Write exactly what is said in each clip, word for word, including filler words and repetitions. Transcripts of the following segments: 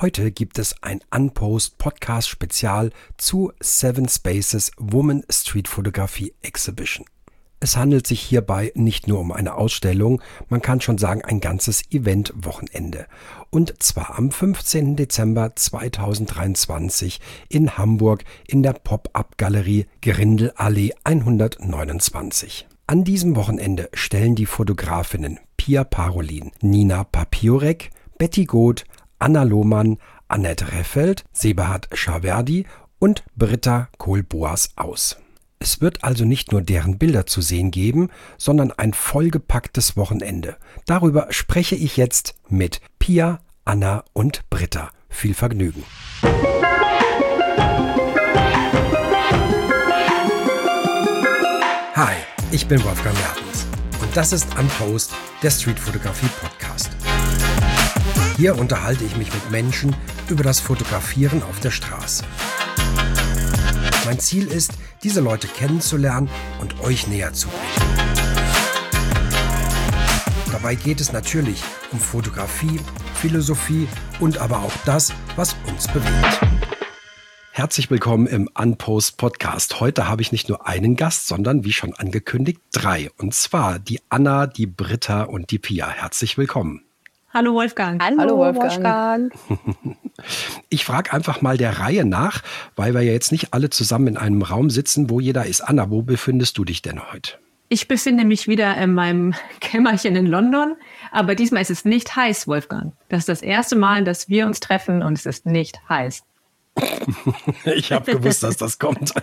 Heute gibt es ein Unpost-Podcast-Spezial zu Seven Spaces Woman Street Photography Exhibition. Es handelt sich hierbei nicht nur um eine Ausstellung, man kann schon sagen ein ganzes Event-Wochenende. Und zwar am fünfzehnten Dezember zweitausenddreiundzwanzig in Hamburg in der Pop-Up-Galerie Grindelallee hundertneunundzwanzig. An diesem Wochenende stellen die Fotografinnen Pia Parolin, Nina Papiorek, Betty Goth, Anna Lohmann, Annette Reffeld, Sebahad Schaverdi und Britta Kohl-Boas aus. Es wird also nicht nur deren Bilder zu sehen geben, sondern ein vollgepacktes Wochenende. Darüber spreche ich jetzt mit Pia, Anna und Britta. Viel Vergnügen. Hi, ich bin Wolfgang Mertens und das ist Unpost, der Streetfotografie-Podcast. Hier unterhalte ich mich mit Menschen über das Fotografieren auf der Straße. Mein Ziel ist, diese Leute kennenzulernen und euch näher zu bringen. Dabei geht es natürlich um Fotografie, Philosophie und aber auch das, was uns bewegt. Herzlich willkommen im Unpost Podcast. Heute habe ich nicht nur einen Gast, sondern wie schon angekündigt drei. Und zwar die Anna, die Britta und die Pia. Herzlich willkommen. Hallo Wolfgang. Hallo, Hallo Wolfgang. Wolfgang. Ich frage einfach mal der Reihe nach, weil wir ja jetzt nicht alle zusammen in einem Raum sitzen, wo jeder ist. Anna, wo befindest du dich denn heute? Ich befinde mich wieder in meinem Kämmerchen in London, aber diesmal ist es nicht heiß, Wolfgang. Das ist das erste Mal, dass wir uns treffen und es ist nicht heiß. Ich habe gewusst, dass das kommt.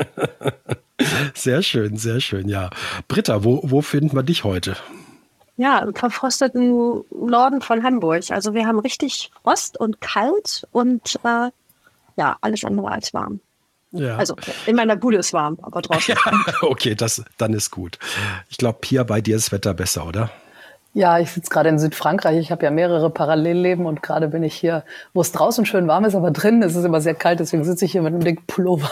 Sehr schön, sehr schön, ja. Britta, wo, wo finden wir dich heute? Ja, im verfrosteten Norden von Hamburg. Also wir haben richtig Frost und kalt und äh, ja, alles andere als warm. Ja. Also in meiner Bude ist warm, aber draußen. Ja, okay, das, dann ist gut. Ich glaube, Pia, bei dir ist das Wetter besser, oder? Ja, ich sitze gerade in Südfrankreich. Ich habe ja mehrere Parallelleben und gerade bin ich hier, wo es draußen schön warm ist, aber drin ist es immer sehr kalt. Deswegen sitze ich hier mit einem dicken Pullover.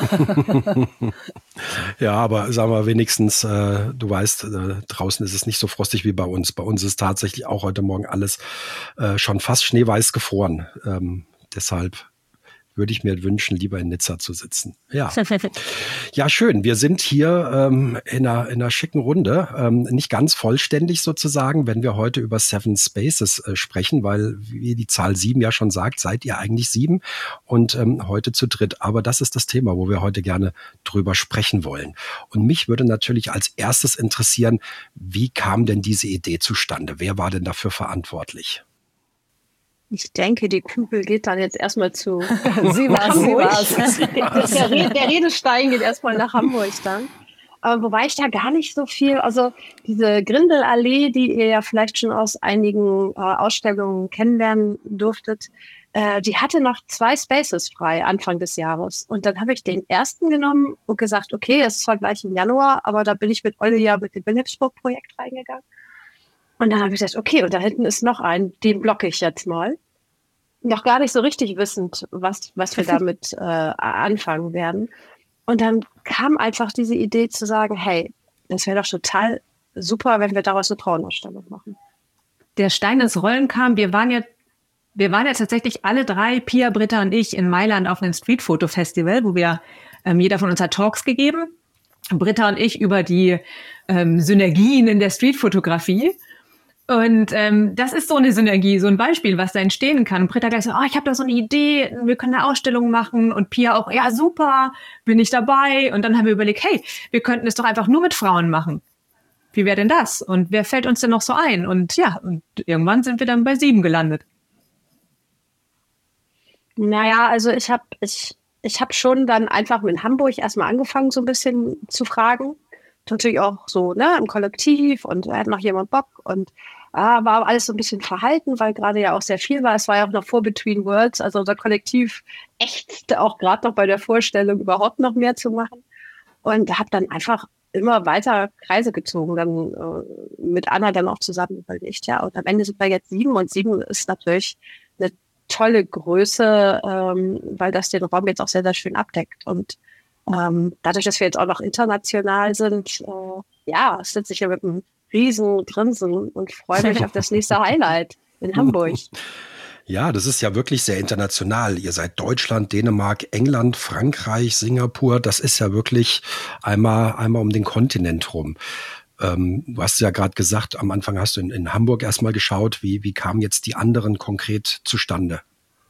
Ja, aber sagen wir wenigstens, äh, du weißt, äh, draußen ist es nicht so frostig wie bei uns. Bei uns ist tatsächlich auch heute Morgen alles äh, schon fast schneeweiß gefroren. Ähm, deshalb würde ich mir wünschen, lieber in Nizza zu sitzen. Ja, ja, schön. Wir sind hier ähm, in, einer, in einer schicken Runde, ähm, nicht ganz vollständig sozusagen, wenn wir heute über Seven Spaces äh, sprechen, weil, wie die Zahl sieben ja schon sagt, seid ihr eigentlich sieben und ähm, heute zu dritt. Aber das ist das Thema, wo wir heute gerne drüber sprechen wollen. Und mich würde natürlich als erstes interessieren, wie kam denn diese Idee zustande? Wer war denn dafür verantwortlich? Ich denke, die Kugel geht dann jetzt erstmal zu Sie war's, Sie war's. Der, der Redestein geht erstmal nach Hamburg dann. Aber wobei ich da gar nicht so viel, also diese Grindelallee, die ihr ja vielleicht schon aus einigen äh, Ausstellungen kennenlernen durftet, äh, die hatte noch zwei Spaces frei Anfang des Jahres. Und dann habe ich den ersten genommen und gesagt, okay, es ist zwar gleich im Januar, aber da bin ich mit Olle ja mit dem Wilhelmsburg-Projekt reingegangen. Und dann habe ich gesagt, okay, und da hinten ist noch ein, den blocke ich jetzt mal. Noch gar nicht so richtig wissend, was, was wir damit äh, anfangen werden. Und dann kam einfach diese Idee zu sagen, hey, das wäre doch total super, wenn wir daraus eine Frauenausstellung machen. Der Stein ins Rollen kam, wir waren ja, wir waren ja tatsächlich alle drei, Pia, Britta und ich, in Mailand auf einem Streetfoto-Festival, wo wir, ähm, jeder von uns hat Talks gegeben. Britta und ich über die ähm, Synergien in der Streetfotografie. Und ähm, das ist so eine Synergie, so ein Beispiel, was da entstehen kann. Und Britta gleich so, oh, ich habe da so eine Idee, wir können eine Ausstellung machen. Und Pia auch, ja super, bin ich dabei. Und dann haben wir überlegt, hey, wir könnten es doch einfach nur mit Frauen machen. Wie wäre denn das? Und wer fällt uns denn noch so ein? Und ja, und irgendwann sind wir dann bei sieben gelandet. Naja, also ich habe ich, ich hab schon dann einfach in Hamburg erstmal angefangen, so ein bisschen zu fragen. Natürlich auch so, ne, im Kollektiv und hat noch jemand Bock und ah, war alles so ein bisschen verhalten, weil gerade ja auch sehr viel war. Es war ja auch noch vor Between Worlds, also unser Kollektiv ächzte auch gerade noch bei der Vorstellung, überhaupt noch mehr zu machen. Und habe dann einfach immer weiter Kreise gezogen, dann äh, mit Anna dann auch zusammen überlegt. Ja, und am Ende sind wir jetzt sieben und sieben ist natürlich eine tolle Größe, ähm, weil das den Raum jetzt auch sehr, sehr schön abdeckt. Und Ähm, dadurch, dass wir jetzt auch noch international sind, äh, ja, sitze ich ja mit einem riesen Grinsen und freue mich auf das nächste Highlight in Hamburg. Ja, das ist ja wirklich sehr international. Ihr seid Deutschland, Dänemark, England, Frankreich, Singapur. Das ist ja wirklich einmal, einmal um den Kontinent rum. Ähm, du hast ja gerade gesagt, am Anfang hast du in, in Hamburg erstmal geschaut. Wie, wie kamen jetzt die anderen konkret zustande?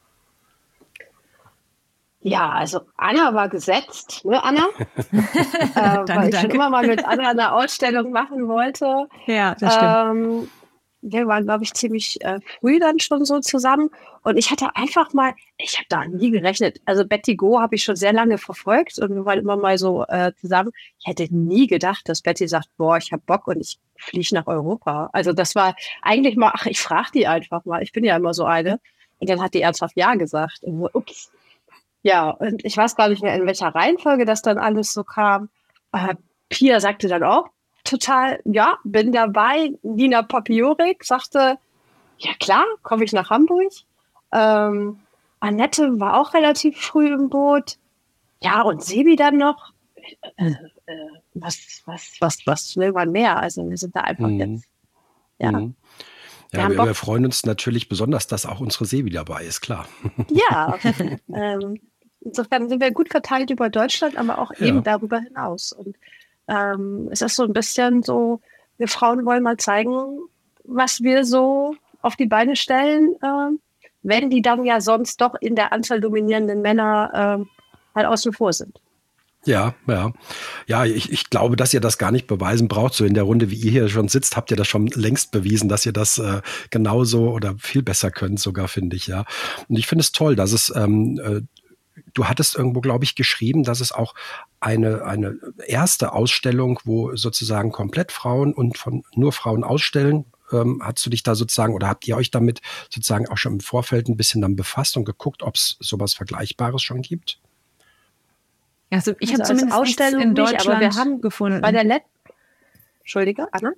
Ja, also Anna war gesetzt, ne Anna? äh, danke, weil ich danke. schon immer mal mit Anna eine Ausstellung machen wollte. Ja, das stimmt. Ähm, wir waren, glaube ich, ziemlich äh, früh dann schon so zusammen. Und ich hatte einfach mal, ich habe da nie gerechnet. Also Betty Go habe ich schon sehr lange verfolgt und wir waren immer mal so äh, zusammen. Ich hätte nie gedacht, dass Betty sagt, boah, ich habe Bock und ich fliege nach Europa. Also das war eigentlich mal, ach, ich frage die einfach mal. Ich bin ja immer so eine. Und dann hat die ernsthaft Ja gesagt. Und so, ups. Ja, und ich weiß gar nicht mehr, in welcher Reihenfolge das dann alles so kam. Äh, Pia sagte dann auch total, ja, bin dabei. Nina Papiorik sagte, ja klar, komme ich nach Hamburg. Ähm, Annette war auch relativ früh im Boot. Ja, und Sebi dann noch. Äh, äh, was, was, was, was will man mehr? Also wir sind da einfach Mhm. jetzt, ja. Mhm. Wir Ja, haben wir, Bock. wir freuen uns natürlich besonders, dass auch unsere Sebi dabei ist, klar. Ja, ähm, insofern sind wir gut verteilt über Deutschland, aber auch Ja. eben darüber hinaus. Und ähm, es ist so ein bisschen so, wir Frauen wollen mal zeigen, was wir so auf die Beine stellen, ähm, wenn die dann ja sonst doch in der Anzahl dominierenden Männer ähm, halt außen vor sind. Ja, ja. Ja, ich, ich glaube, dass ihr das gar nicht beweisen braucht. So in der Runde, wie ihr hier schon sitzt, habt ihr das schon längst bewiesen, dass ihr das äh, genauso oder viel besser könnt, sogar, finde ich, ja. Und ich finde es toll, dass es, ähm, äh, du hattest irgendwo, glaube ich, geschrieben, dass es auch eine, eine erste Ausstellung, wo sozusagen komplett Frauen und von nur Frauen ausstellen. Ähm, hast du dich da sozusagen oder habt ihr euch damit sozusagen auch schon im Vorfeld ein bisschen dann befasst und geguckt, ob es sowas Vergleichbares schon gibt? Also ich Also habe als zumindest nichts Ausstellung in nicht, aber Deutschland wir haben gefunden. Bei der Let Entschuldige, Anna?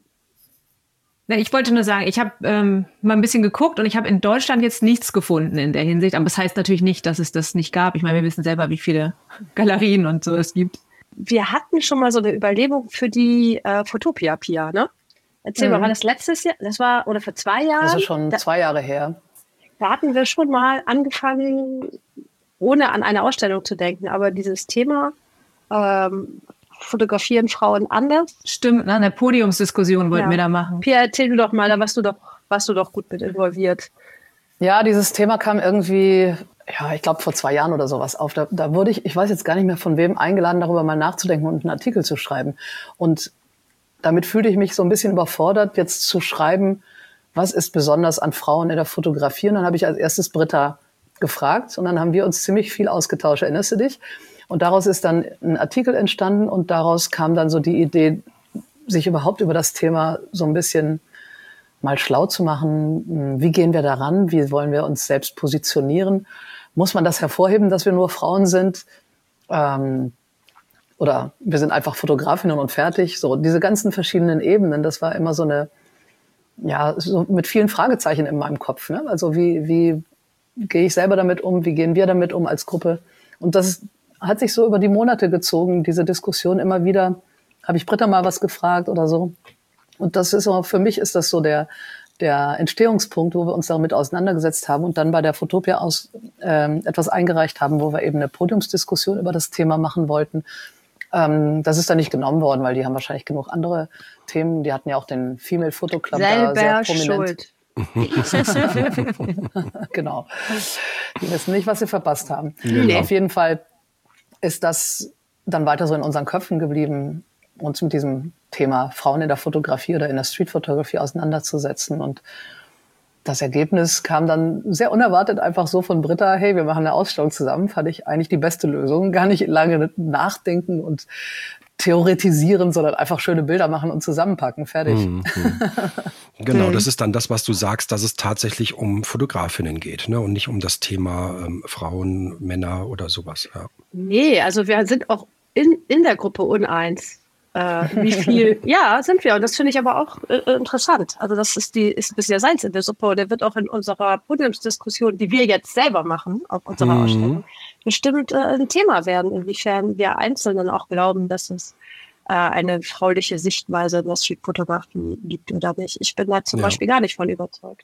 Nein, ich wollte nur sagen, ich habe ähm, mal ein bisschen geguckt und ich habe in Deutschland jetzt nichts gefunden in der Hinsicht. Aber das heißt natürlich nicht, dass es das nicht gab. Ich meine, wir wissen selber, wie viele Galerien und so es gibt. Wir hatten schon mal so eine Überlegung für die äh, Photopia Pia, ne? Erzähl Mhm. mal, war das letztes Jahr? Das war, oder vor zwei Jahren? Das ist schon da, zwei Jahre her. da hatten wir schon mal angefangen, ohne an eine Ausstellung zu denken, aber dieses Thema ähm, fotografieren Frauen anders. Stimmt, ne? Eine Podiumsdiskussion wollten Ja. wir da machen. Pia, erzähl du doch mal, da warst du doch, warst du doch gut mit involviert. Ja, dieses Thema kam irgendwie, ja, ich glaube vor zwei Jahren oder sowas auf. Da, da wurde ich, ich weiß jetzt gar nicht mehr von wem, eingeladen, darüber mal nachzudenken und einen Artikel zu schreiben. Und damit fühlte ich mich so ein bisschen überfordert, jetzt zu schreiben, was ist besonders an Frauen in der Fotografie. Und dann habe ich als erstes Britta gefragt und dann haben wir uns ziemlich viel ausgetauscht. Erinnerst du dich? Und daraus ist dann ein Artikel entstanden und daraus kam dann so die Idee, sich überhaupt über das Thema so ein bisschen mal schlau zu machen. Wie gehen wir daran? Wie wollen wir uns selbst positionieren? Muss man das hervorheben, dass wir nur Frauen sind? Ähm, oder wir sind einfach Fotografinnen und fertig? So, diese ganzen verschiedenen Ebenen, das war immer so eine, ja, so mit vielen Fragezeichen in meinem Kopf. Ne? Also wie, wie gehe ich selber damit um? Wie gehen wir damit um als Gruppe? Und das hat sich so über die Monate gezogen, diese Diskussion immer wieder. Habe ich Britta mal was gefragt oder so? Und das ist auch, für mich ist das so der, der Entstehungspunkt, wo wir uns damit auseinandergesetzt haben und dann bei der Photopia aus, ähm, etwas eingereicht haben, wo wir eben eine Podiumsdiskussion über das Thema machen wollten. Ähm, das ist dann nicht genommen worden, weil die haben wahrscheinlich genug andere Themen. Die hatten ja auch den Female Photo Club da sehr prominent. Schuld. Genau. Die wissen nicht, was sie verpasst haben. Genau. Auf jeden Fall ist das dann weiter so in unseren Köpfen geblieben, uns mit diesem Thema Frauen in der Fotografie oder in der Streetfotografie auseinanderzusetzen. Und das Ergebnis kam dann sehr unerwartet einfach so von Britta, hey, wir machen eine Ausstellung zusammen, fand ich eigentlich die beste Lösung. Gar nicht lange nachdenken und theoretisieren, sondern einfach schöne Bilder machen und zusammenpacken. Fertig. Mhm. Genau, das ist dann das, was du sagst, dass es tatsächlich um Fotografinnen geht, ne? Und nicht um das Thema ähm, Frauen, Männer oder sowas. Ja. Nee, also wir sind auch in, in der Gruppe uneins. Äh, wie viel, ja, sind wir. Und das finde ich aber auch äh, interessant. Also das ist die, ist ein bisschen der Salz in der Suppe. Und der wird auch in unserer Podiumsdiskussion, die wir jetzt selber machen, auf unserer Mhm. Ausstellung, bestimmt äh, ein Thema werden, inwiefern wir Einzelnen auch glauben, dass es äh, eine frauliche Sichtweise in der Streetfotografie gibt oder nicht. Ich bin da zum Ja. Beispiel gar nicht von überzeugt.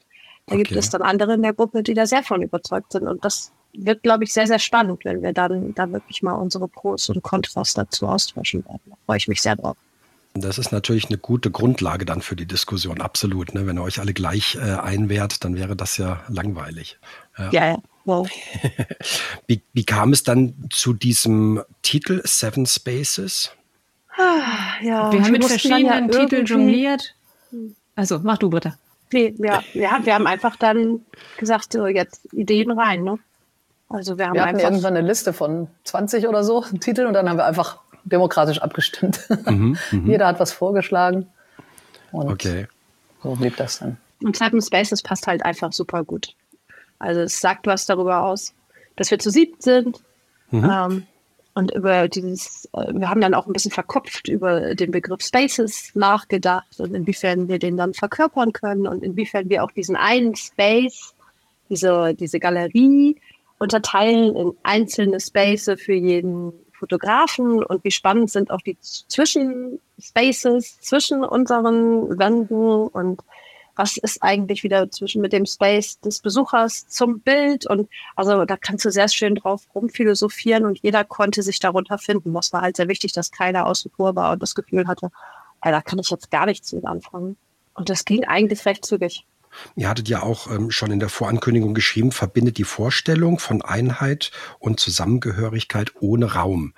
Da Okay. gibt es dann andere in der Gruppe, die da sehr von überzeugt sind. Und das wird, glaube ich, sehr, sehr spannend, wenn wir dann da wirklich mal unsere Pros und Kontras dazu austauschen werden. Da freue ich mich sehr drauf. Das ist natürlich eine gute Grundlage dann für die Diskussion, absolut. Ne? Wenn ihr euch alle gleich äh, einwehrt, dann wäre das ja langweilig. Ja. Ja, ja. Wow. Wie, wie kam es dann zu diesem Titel Seven Spaces? Ah, ja, Wir haben mit mussten dann verschiedenen ja Titeln irgendwie- jongliert. Also, mach du, Britta. Nee, ja, wir haben, wir haben einfach dann gesagt, so jetzt Ideen rein, ne? Also wir haben Wir hatten einfach. irgendwann eine Liste von zwanzig oder so Titeln und dann haben wir einfach demokratisch abgestimmt. Mhm, Jeder hat was vorgeschlagen. Und Okay. so blieb das dann. Und Seven Spaces passt halt einfach super gut. Also es sagt was darüber aus, dass wir zu siebt sind. Ähm, und über dieses, äh, wir haben dann auch ein bisschen verkopft über den Begriff Spaces nachgedacht und inwiefern wir den dann verkörpern können und inwiefern wir auch diesen einen Space, diese, diese Galerie unterteilen in einzelne Spaces für jeden Fotografen und wie spannend sind auch die Zwischenspaces zwischen unseren Wänden und was ist eigentlich wieder zwischen mit dem Space des Besuchers zum Bild und also da kannst du sehr schön drauf rumphilosophieren und jeder konnte sich darunter finden. Das war halt sehr wichtig, dass keiner außen vor war und das Gefühl hatte, ey, da kann ich jetzt gar nichts mit anfangen. Und das ging eigentlich recht zügig. Ihr hattet ja auch ähm, schon in der Vorankündigung geschrieben, verbindet die Vorstellung von Einheit und Zusammengehörigkeit ohne Raum.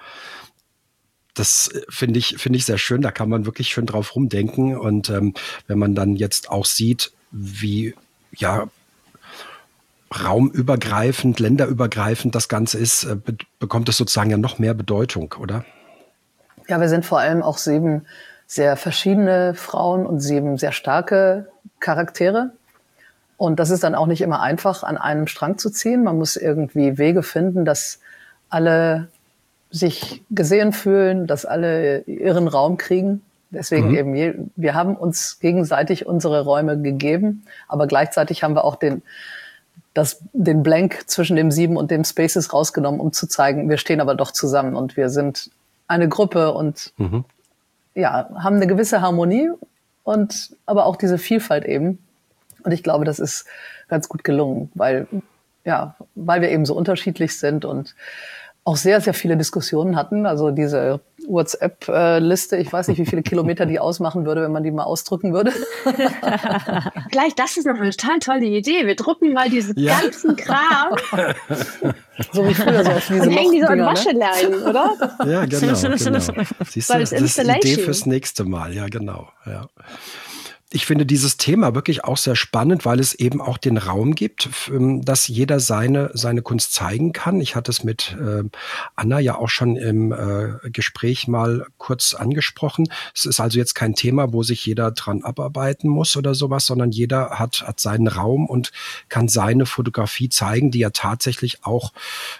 Das äh, finde ich, finde ich sehr schön, da kann man wirklich schön drauf rumdenken. Und ähm, wenn man dann jetzt auch sieht, wie ja raumübergreifend, länderübergreifend das Ganze ist, äh, be- bekommt es sozusagen ja noch mehr Bedeutung, oder? Ja, wir sind vor allem auch sieben sehr verschiedene Frauen und sieben sehr starke Charaktere. Und das ist dann auch nicht immer einfach, an einem Strang zu ziehen. Man muss irgendwie Wege finden, dass alle sich gesehen fühlen, dass alle ihren Raum kriegen. Deswegen Mhm. eben, je, wir haben uns gegenseitig unsere Räume gegeben, aber gleichzeitig haben wir auch den, das, den Blank zwischen dem Sieben und dem Spaces rausgenommen, um zu zeigen, wir stehen aber doch zusammen und wir sind eine Gruppe und Mhm. ja, haben eine gewisse Harmonie und aber auch diese Vielfalt eben. Und ich glaube, das ist ganz gut gelungen, weil, ja, weil wir eben so unterschiedlich sind und auch sehr, sehr viele Diskussionen hatten. Also diese WhatsApp-Liste, ich weiß nicht, wie viele Kilometer die ausmachen würde, wenn man die mal ausdrücken würde. Vielleicht, das ist noch eine total tolle Idee. Wir drucken mal diesen Ja. ganzen Kram So wie früher, so auf diese und hängen die so an Lochdinger, ne? Wascheleinen, oder? Ja, genau, genau. Siehst du, Als das ist die Idee Installation. fürs nächste Mal. Ja, genau. Ja. Ich finde dieses Thema wirklich auch sehr spannend, weil es eben auch den Raum gibt, f- ähm, dass jeder seine, seine Kunst zeigen kann. Ich hatte es mit äh, Anna ja auch schon im äh, Gespräch mal kurz angesprochen. Es ist also jetzt kein Thema, wo sich jeder dran abarbeiten muss oder sowas, sondern jeder hat, hat seinen Raum und kann seine Fotografie zeigen, die ja tatsächlich auch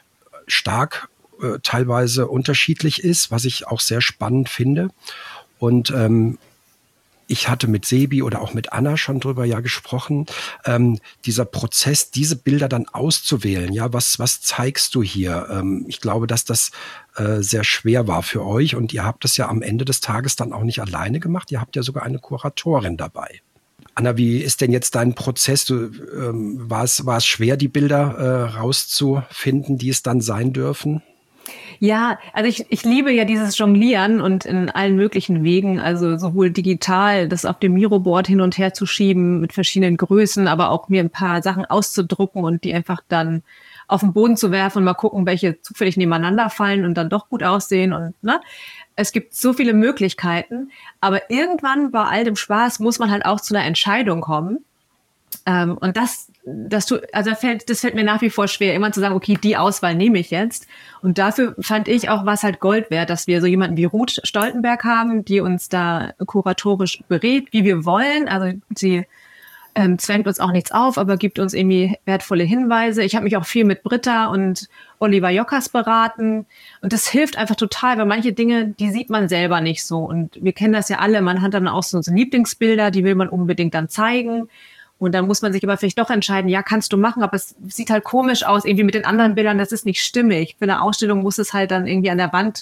stark äh, teilweise unterschiedlich ist, was ich auch sehr spannend finde. Und ähm, ich hatte mit Sebi oder auch mit Anna schon drüber ja gesprochen, ähm, dieser Prozess, diese Bilder dann auszuwählen. Ja, was, was zeigst du hier? Ähm, ich glaube, dass das äh, sehr schwer war für euch und ihr habt das ja am Ende des Tages dann auch nicht alleine gemacht. Ihr habt ja sogar eine Kuratorin dabei. Anna, wie ist denn jetzt dein Prozess? Du, ähm, war es, war es schwer, die Bilder äh, rauszufinden, die es dann sein dürfen? Ja, also ich, ich liebe ja dieses Jonglieren und in allen möglichen Wegen, also sowohl digital, das auf dem Miroboard hin und her zu schieben mit verschiedenen Größen, aber auch mir ein paar Sachen auszudrucken und die einfach dann auf den Boden zu werfen und mal gucken, welche zufällig nebeneinander fallen und dann doch gut aussehen und ne. Es gibt so viele Möglichkeiten, aber irgendwann bei all dem Spaß muss man halt auch zu einer Entscheidung kommen. Ähm, und das, das tu, also fällt, das fällt mir nach wie vor schwer, immer zu sagen, okay, die Auswahl nehme ich jetzt. Und dafür fand ich auch, was halt Gold wert, dass wir so jemanden wie Ruth Stoltenberg haben, die uns da kuratorisch berät, wie wir wollen. Also sie ähm, zwängt uns auch nichts auf, aber gibt uns irgendwie wertvolle Hinweise. Ich habe mich auch viel mit Britta und Oliver Jockers beraten. Und das hilft einfach total, weil manche Dinge, die sieht man selber nicht so. Und wir kennen das ja alle, man hat dann auch so Lieblingsbilder, die will man unbedingt dann zeigen. Und dann muss man sich aber vielleicht doch entscheiden, ja, kannst du machen, aber es sieht halt komisch aus, irgendwie mit den anderen Bildern, das ist nicht stimmig. Für eine Ausstellung muss es halt dann irgendwie an der Wand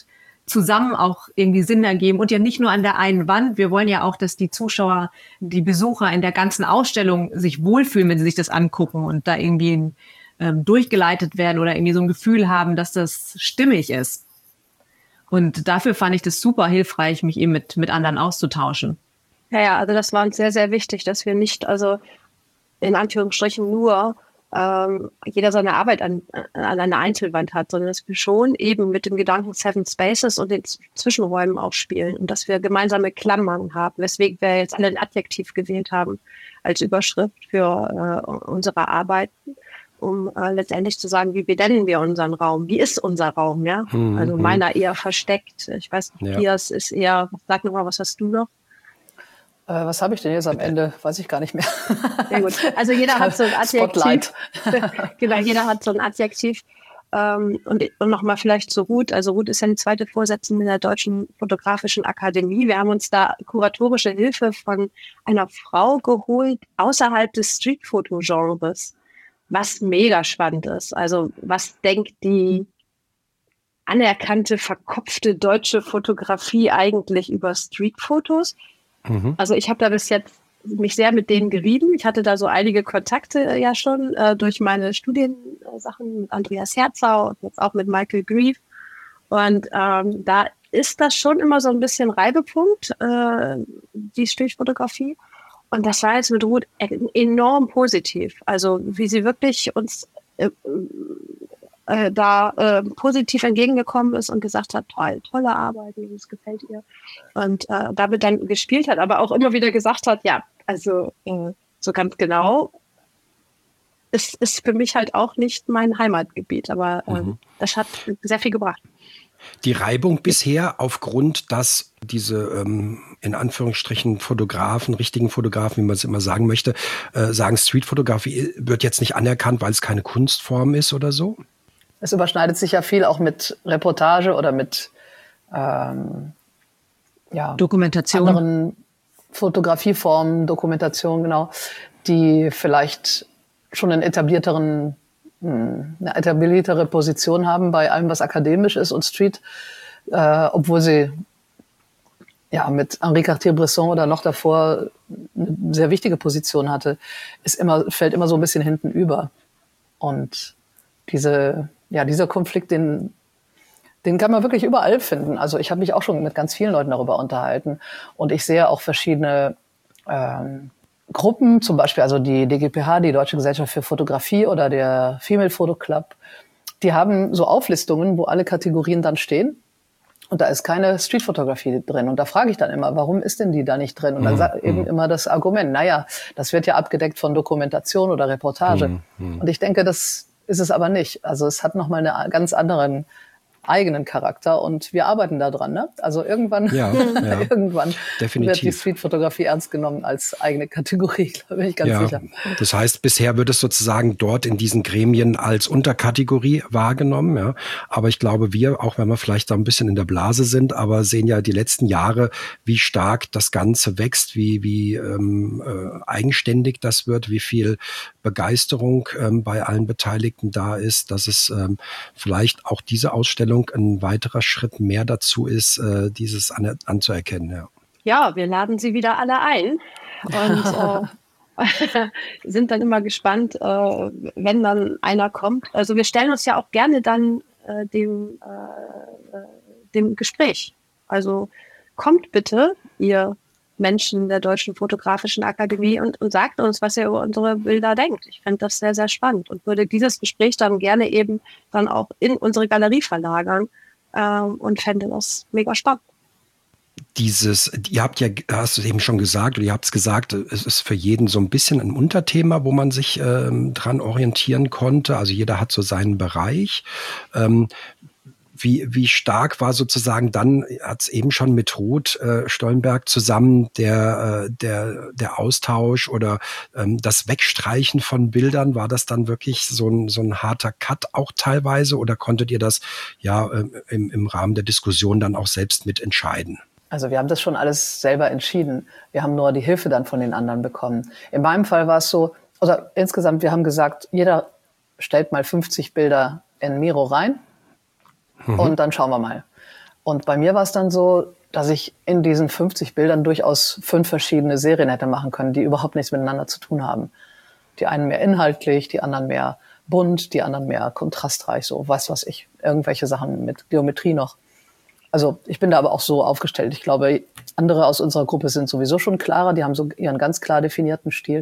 zusammen auch irgendwie Sinn ergeben und ja nicht nur an der einen Wand. Wir wollen ja auch, dass die Zuschauer, die Besucher in der ganzen Ausstellung sich wohlfühlen, wenn sie sich das angucken und da irgendwie ähm, durchgeleitet werden oder irgendwie so ein Gefühl haben, dass das stimmig ist. Und dafür fand ich das super hilfreich, mich eben mit, mit anderen auszutauschen. Ja, ja, also das war uns sehr, sehr wichtig, dass wir nicht, also in Anführungsstrichen nur ähm, jeder seine Arbeit an, an einer Einzelwand hat, sondern dass wir schon eben mit dem Gedanken Seven Spaces und den Zwischenräumen auch spielen und dass wir gemeinsame Klammern haben, weswegen wir jetzt alle ein Adjektiv gewählt haben als Überschrift für äh, unsere Arbeiten, um äh, letztendlich zu sagen, wie benennen wir unseren Raum? Wie ist unser Raum? Ja, mhm. Also meiner eher versteckt. Ich weiß nicht, ja. Piers ist eher, sag nochmal, was hast du noch? Äh, was habe ich denn jetzt am Ende? Weiß ich gar nicht mehr. Sehr gut. Also jeder hat so ein Adjektiv. Genau, jeder hat so ein Adjektiv. Ähm, und und nochmal vielleicht zu Ruth. Also Ruth ist ja die zweite Vorsitzende der Deutschen Fotografischen Akademie. Wir haben uns da kuratorische Hilfe von einer Frau geholt außerhalb des Streetfoto-Genres, was mega spannend ist. Also was denkt die anerkannte, verkopfte deutsche Fotografie eigentlich über Streetfotos? Also ich habe da bis jetzt mich sehr mit denen gerieben. Ich hatte da so einige Kontakte äh, ja schon äh, durch meine Studiensachen mit Andreas Herzau und jetzt auch mit Michael Grieve. Und ähm, da ist das schon immer so ein bisschen Reibepunkt, äh, die Streetfotografie. Und das war jetzt mit Ruth enorm positiv. Also wie sie wirklich uns äh, äh, da äh, positiv entgegengekommen ist und gesagt hat, toll, tolle Arbeit, das gefällt ihr. Und äh, damit dann gespielt hat, aber auch immer wieder gesagt hat, ja, also äh, so ganz genau, ist, ist für mich halt auch nicht mein Heimatgebiet, aber äh, mhm. das hat sehr viel gebracht. Die Reibung bisher aufgrund, dass diese ähm, in Anführungsstrichen Fotografen, richtigen Fotografen, wie man es immer sagen möchte, äh, sagen, Streetfotografie wird jetzt nicht anerkannt, weil es keine Kunstform ist oder so? Es überschneidet sich ja viel auch mit Reportage oder mit ähm, ja, Dokumentation. Anderen Fotografieformen, Dokumentation, genau, die vielleicht schon einen etablierteren, eine etabliertere Position haben bei allem, was akademisch ist und Street, äh, obwohl sie ja mit Henri Cartier-Bresson oder noch davor eine sehr wichtige Position hatte, ist immer, fällt immer so ein bisschen hinten über. Und diese, ja, dieser Konflikt, den, den kann man wirklich überall finden. Also ich habe mich auch schon mit ganz vielen Leuten darüber unterhalten und ich sehe auch verschiedene ähm, Gruppen, zum Beispiel also die D G P H, die Deutsche Gesellschaft für Fotografie oder der Female Photo Club, die haben so Auflistungen, wo alle Kategorien dann stehen und da ist keine Streetfotografie drin. Und da frage ich dann immer, warum ist denn die da nicht drin? Und dann sagt eben immer das Argument, naja, das wird ja abgedeckt von Dokumentation oder Reportage. Mhm. Und ich denke, das ist es aber nicht. Also es hat nochmal einen ganz anderen eigenen Charakter und wir arbeiten da dran. Ne? Also irgendwann, ja, ja. irgendwann Definitiv. wird die Streetfotografie ernst genommen als eigene Kategorie, da bin ich ganz ja. sicher. Das heißt, bisher wird es sozusagen dort in diesen Gremien als Unterkategorie wahrgenommen. Ja. Aber ich glaube, wir, auch wenn wir vielleicht da ein bisschen in der Blase sind, aber sehen ja die letzten Jahre, wie stark das Ganze wächst, wie, wie ähm, äh, eigenständig das wird, wie viel Begeisterung ähm, bei allen Beteiligten da ist, dass es ähm, vielleicht auch diese Ausstellung ein weiterer Schritt mehr dazu ist, äh, dieses an, anzuerkennen. Ja. ja, wir laden sie wieder alle ein und äh, sind dann immer gespannt, äh, wenn dann einer kommt. Also wir stellen uns ja auch gerne dann äh, dem, äh, dem Gespräch. Also kommt bitte, ihr Menschen der Deutschen Fotografischen Akademie und, und sagt uns, was ihr über unsere Bilder denkt. Ich fände das sehr, sehr spannend und würde dieses Gespräch dann gerne eben dann auch in unsere Galerie verlagern ähm, und fände das mega spannend. Dieses, ihr habt ja, hast du eben schon gesagt, oder ihr habt es gesagt, es ist für jeden so ein bisschen ein Unterthema, wo man sich ähm, dran orientieren konnte. Also jeder hat so seinen Bereich. Ähm, Wie, wie stark war sozusagen dann, hat es eben schon mit Ruth äh, Stollenberg zusammen, der, äh, der, der Austausch oder ähm, das Wegstreichen von Bildern, war das dann wirklich so ein, so ein harter Cut auch teilweise oder konntet ihr das ja äh, im, im Rahmen der Diskussion dann auch selbst mitentscheiden? Also wir haben das schon alles selber entschieden. Wir haben nur die Hilfe dann von den anderen bekommen. In meinem Fall war es so, also insgesamt, wir haben gesagt, jeder stellt mal fünfzig Bilder in Miro rein. Mhm. Und dann schauen wir mal. Und bei mir war es dann so, dass ich in diesen fünfzig Bildern durchaus fünf verschiedene Serien hätte machen können, die überhaupt nichts miteinander zu tun haben. Die einen mehr inhaltlich, die anderen mehr bunt, die anderen mehr kontrastreich, so was was ich, irgendwelche Sachen mit Geometrie noch. Also ich bin da aber auch so aufgestellt. Ich glaube, andere aus unserer Gruppe sind sowieso schon klarer, die haben so ihren ganz klar definierten Stil.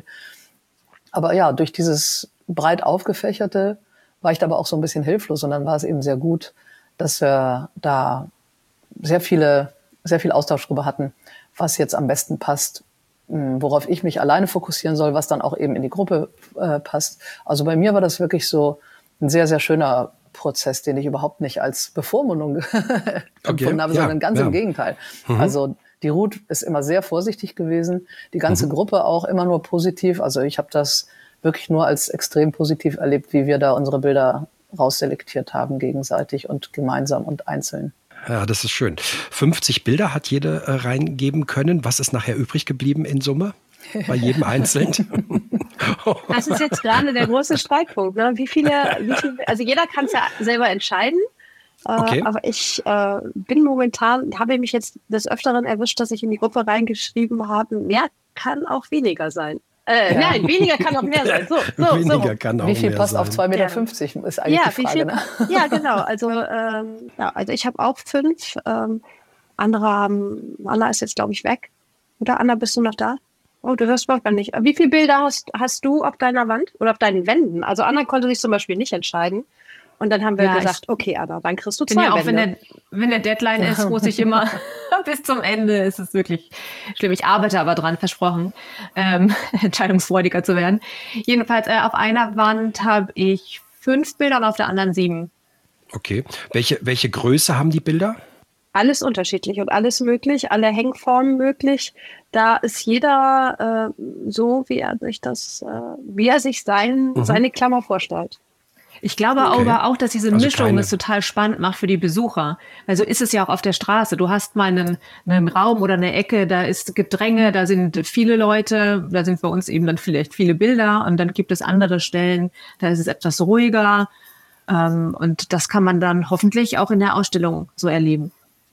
Aber ja, durch dieses breit aufgefächerte war ich da aber auch so ein bisschen hilflos und dann war es eben sehr gut, dass wir da sehr viele, sehr viel Austausch darüber hatten, was jetzt am besten passt, worauf ich mich alleine fokussieren soll, was dann auch eben in die Gruppe äh, passt. Also bei mir war das wirklich so ein sehr, sehr schöner Prozess, den ich überhaupt nicht als Bevormundung empfunden habe, ja, sondern ganz ja. im Gegenteil. Mhm. Also die Ruth ist immer sehr vorsichtig gewesen, die ganze Mhm. Gruppe auch immer nur positiv. Also ich habe das wirklich nur als extrem positiv erlebt, wie wir da unsere Bilder rausselektiert haben, gegenseitig und gemeinsam und einzeln. Ja, das ist schön. fünfzig Bilder hat jede äh, reingeben können. Was ist nachher übrig geblieben in Summe? Bei jedem einzeln? Das ist jetzt gerade der große Streitpunkt. Ne? Wie viele, wie viele, also jeder kann es ja selber entscheiden. Äh, Okay. Aber ich äh, bin momentan, habe mich jetzt des Öfteren erwischt, dass ich in die Gruppe reingeschrieben habe, mehr kann auch weniger sein. Äh, Ja. Nein, weniger kann auch mehr sein. So, so, Weniger so. kann auch Wie viel mehr passt sein. auf zwei Meter fünfzig, ist eigentlich Ja, die wie Frage. viel, Ne? ja, genau. Also, ähm, ja, also ich habe auch fünf. Ähm, andere haben, Anna ist jetzt, glaube ich, weg. Oder Anna, bist du noch da? Oh, du hörst überhaupt gar nicht. Wie viele Bilder hast, hast du auf deiner Wand oder auf deinen Wänden? Also Anna konnte sich zum Beispiel nicht entscheiden. Und dann haben wir Ja, gesagt, okay, Anna, dann kriegst du bin zwei ja auch, wenn Wände. der, wenn der Deadline ist, muss ich immer bis zum Ende. Es ist wirklich schlimm. Ich arbeite aber dran, versprochen, ähm, entscheidungsfreudiger zu werden. Jedenfalls äh, auf einer Wand habe ich fünf Bilder und auf der anderen sieben. Okay. Welche, welche Größe haben die Bilder? Alles unterschiedlich und alles möglich, alle Hängformen möglich. Da ist jeder äh, so, wie er sich das, äh, wie er sich sein, Mhm. seine Klammer vorstellt. Ich glaube Okay. aber auch, dass diese Also Mischung kleine. es total spannend macht für die Besucher. Also ist es ja auch auf der Straße. Du hast mal einen, einen Raum oder eine Ecke, da ist Gedränge, da sind viele Leute, da sind bei uns eben dann vielleicht viele Bilder und dann gibt es andere Stellen, da ist es etwas ruhiger. Ähm, und das kann man dann hoffentlich auch in der Ausstellung so erleben.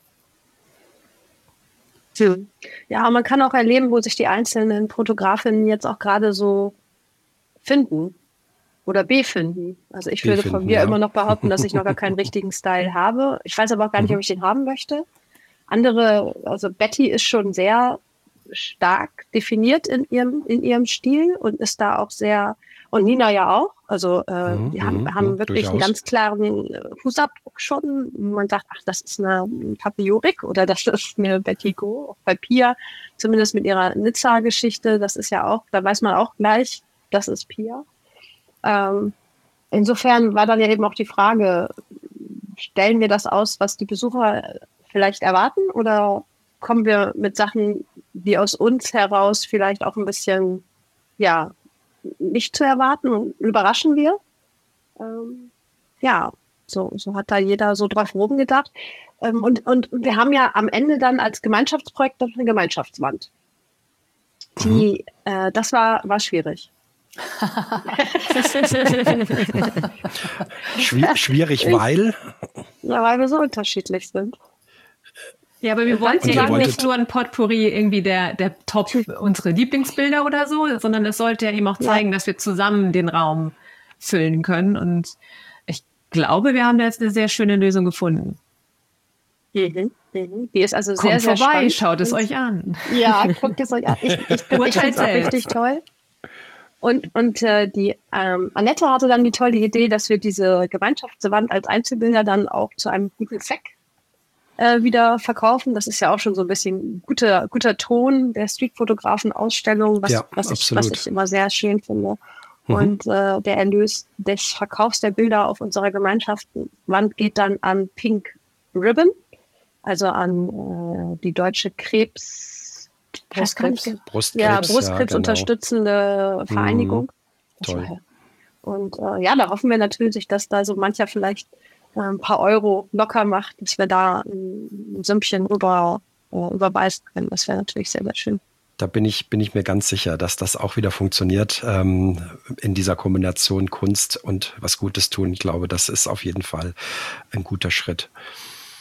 Hm. Ja, man kann auch erleben, wo sich die einzelnen Fotografinnen jetzt auch gerade so finden oder befinden. Also ich würde von Befinden, mir ja. immer noch behaupten, dass ich noch gar keinen richtigen Style habe. Ich weiß aber auch gar nicht, Mhm. ob ich den haben möchte. Andere, also Betty ist schon sehr stark definiert in ihrem, in ihrem Stil und ist da auch sehr, und Nina ja auch. Also äh, Mhm, die haben, mhm, haben mhm, wirklich einen durchaus. ganz klaren äh, Fußabdruck schon. Man sagt, ach, das ist eine Papiorik oder das ist eine Betty Go auf Papier, zumindest mit ihrer Nizza-Geschichte. Das ist ja auch, da weiß man auch gleich, das ist Pia. Ähm, insofern war dann ja eben auch die Frage, stellen wir das aus, was die Besucher vielleicht erwarten, oder kommen wir mit Sachen, die aus uns heraus vielleicht auch ein bisschen, ja, nicht zu erwarten und überraschen wir? Ähm, ja, so, so hat da jeder so drauf rumgedacht. Ähm, und, und wir haben ja am Ende dann als Gemeinschaftsprojekt noch eine Gemeinschaftswand. Die, äh, das war, war schwierig. Schwier schwierig, Ich- weil? Ja, weil wir so unterschiedlich sind. Ja, aber wir Und wollten ihr ja wolltet- nicht nur ein Potpourri irgendwie der, der Top, unsere Lieblingsbilder oder so, sondern es sollte ja eben auch zeigen, dass wir zusammen den Raum füllen können. Und ich glaube, wir haben da jetzt eine sehr schöne Lösung gefunden. Mhm. Mhm. Die ist also sehr, Kommt sehr vorbei, spannend. schaut es euch an. Ja, guckt es euch an. Ich, ich, ich finde Urteilt es auch selbst. richtig toll. Und, und äh, die ähm, Annette hatte dann die tolle Idee, dass wir diese Gemeinschaftswand als Einzelbilder dann auch zu einem guten Zweck äh, wieder verkaufen. Das ist ja auch schon so ein bisschen guter, guter Ton der Streetfotografen-Ausstellung, was, Ja, was, ich, absolut. was ich immer sehr schön finde. Mhm. Und äh, der Erlös des Verkaufs der Bilder auf unserer Gemeinschaftswand geht dann an Pink Ribbon, also an äh, die deutsche Krebs... Brustkrebs. Brustkrebs, Ja, ja, Brustkrebs genau. unterstützende Vereinigung. Mhm. Toll. Und äh, ja, da hoffen wir natürlich, dass da so mancher vielleicht äh, ein paar Euro locker macht, dass wir da ein, ein Sümmchen rüber äh, überweisen können. Das wäre natürlich sehr, sehr schön. Da bin ich, bin ich mir ganz sicher, dass das auch wieder funktioniert ähm, in dieser Kombination Kunst und was Gutes tun. Ich glaube, das ist auf jeden Fall ein guter Schritt.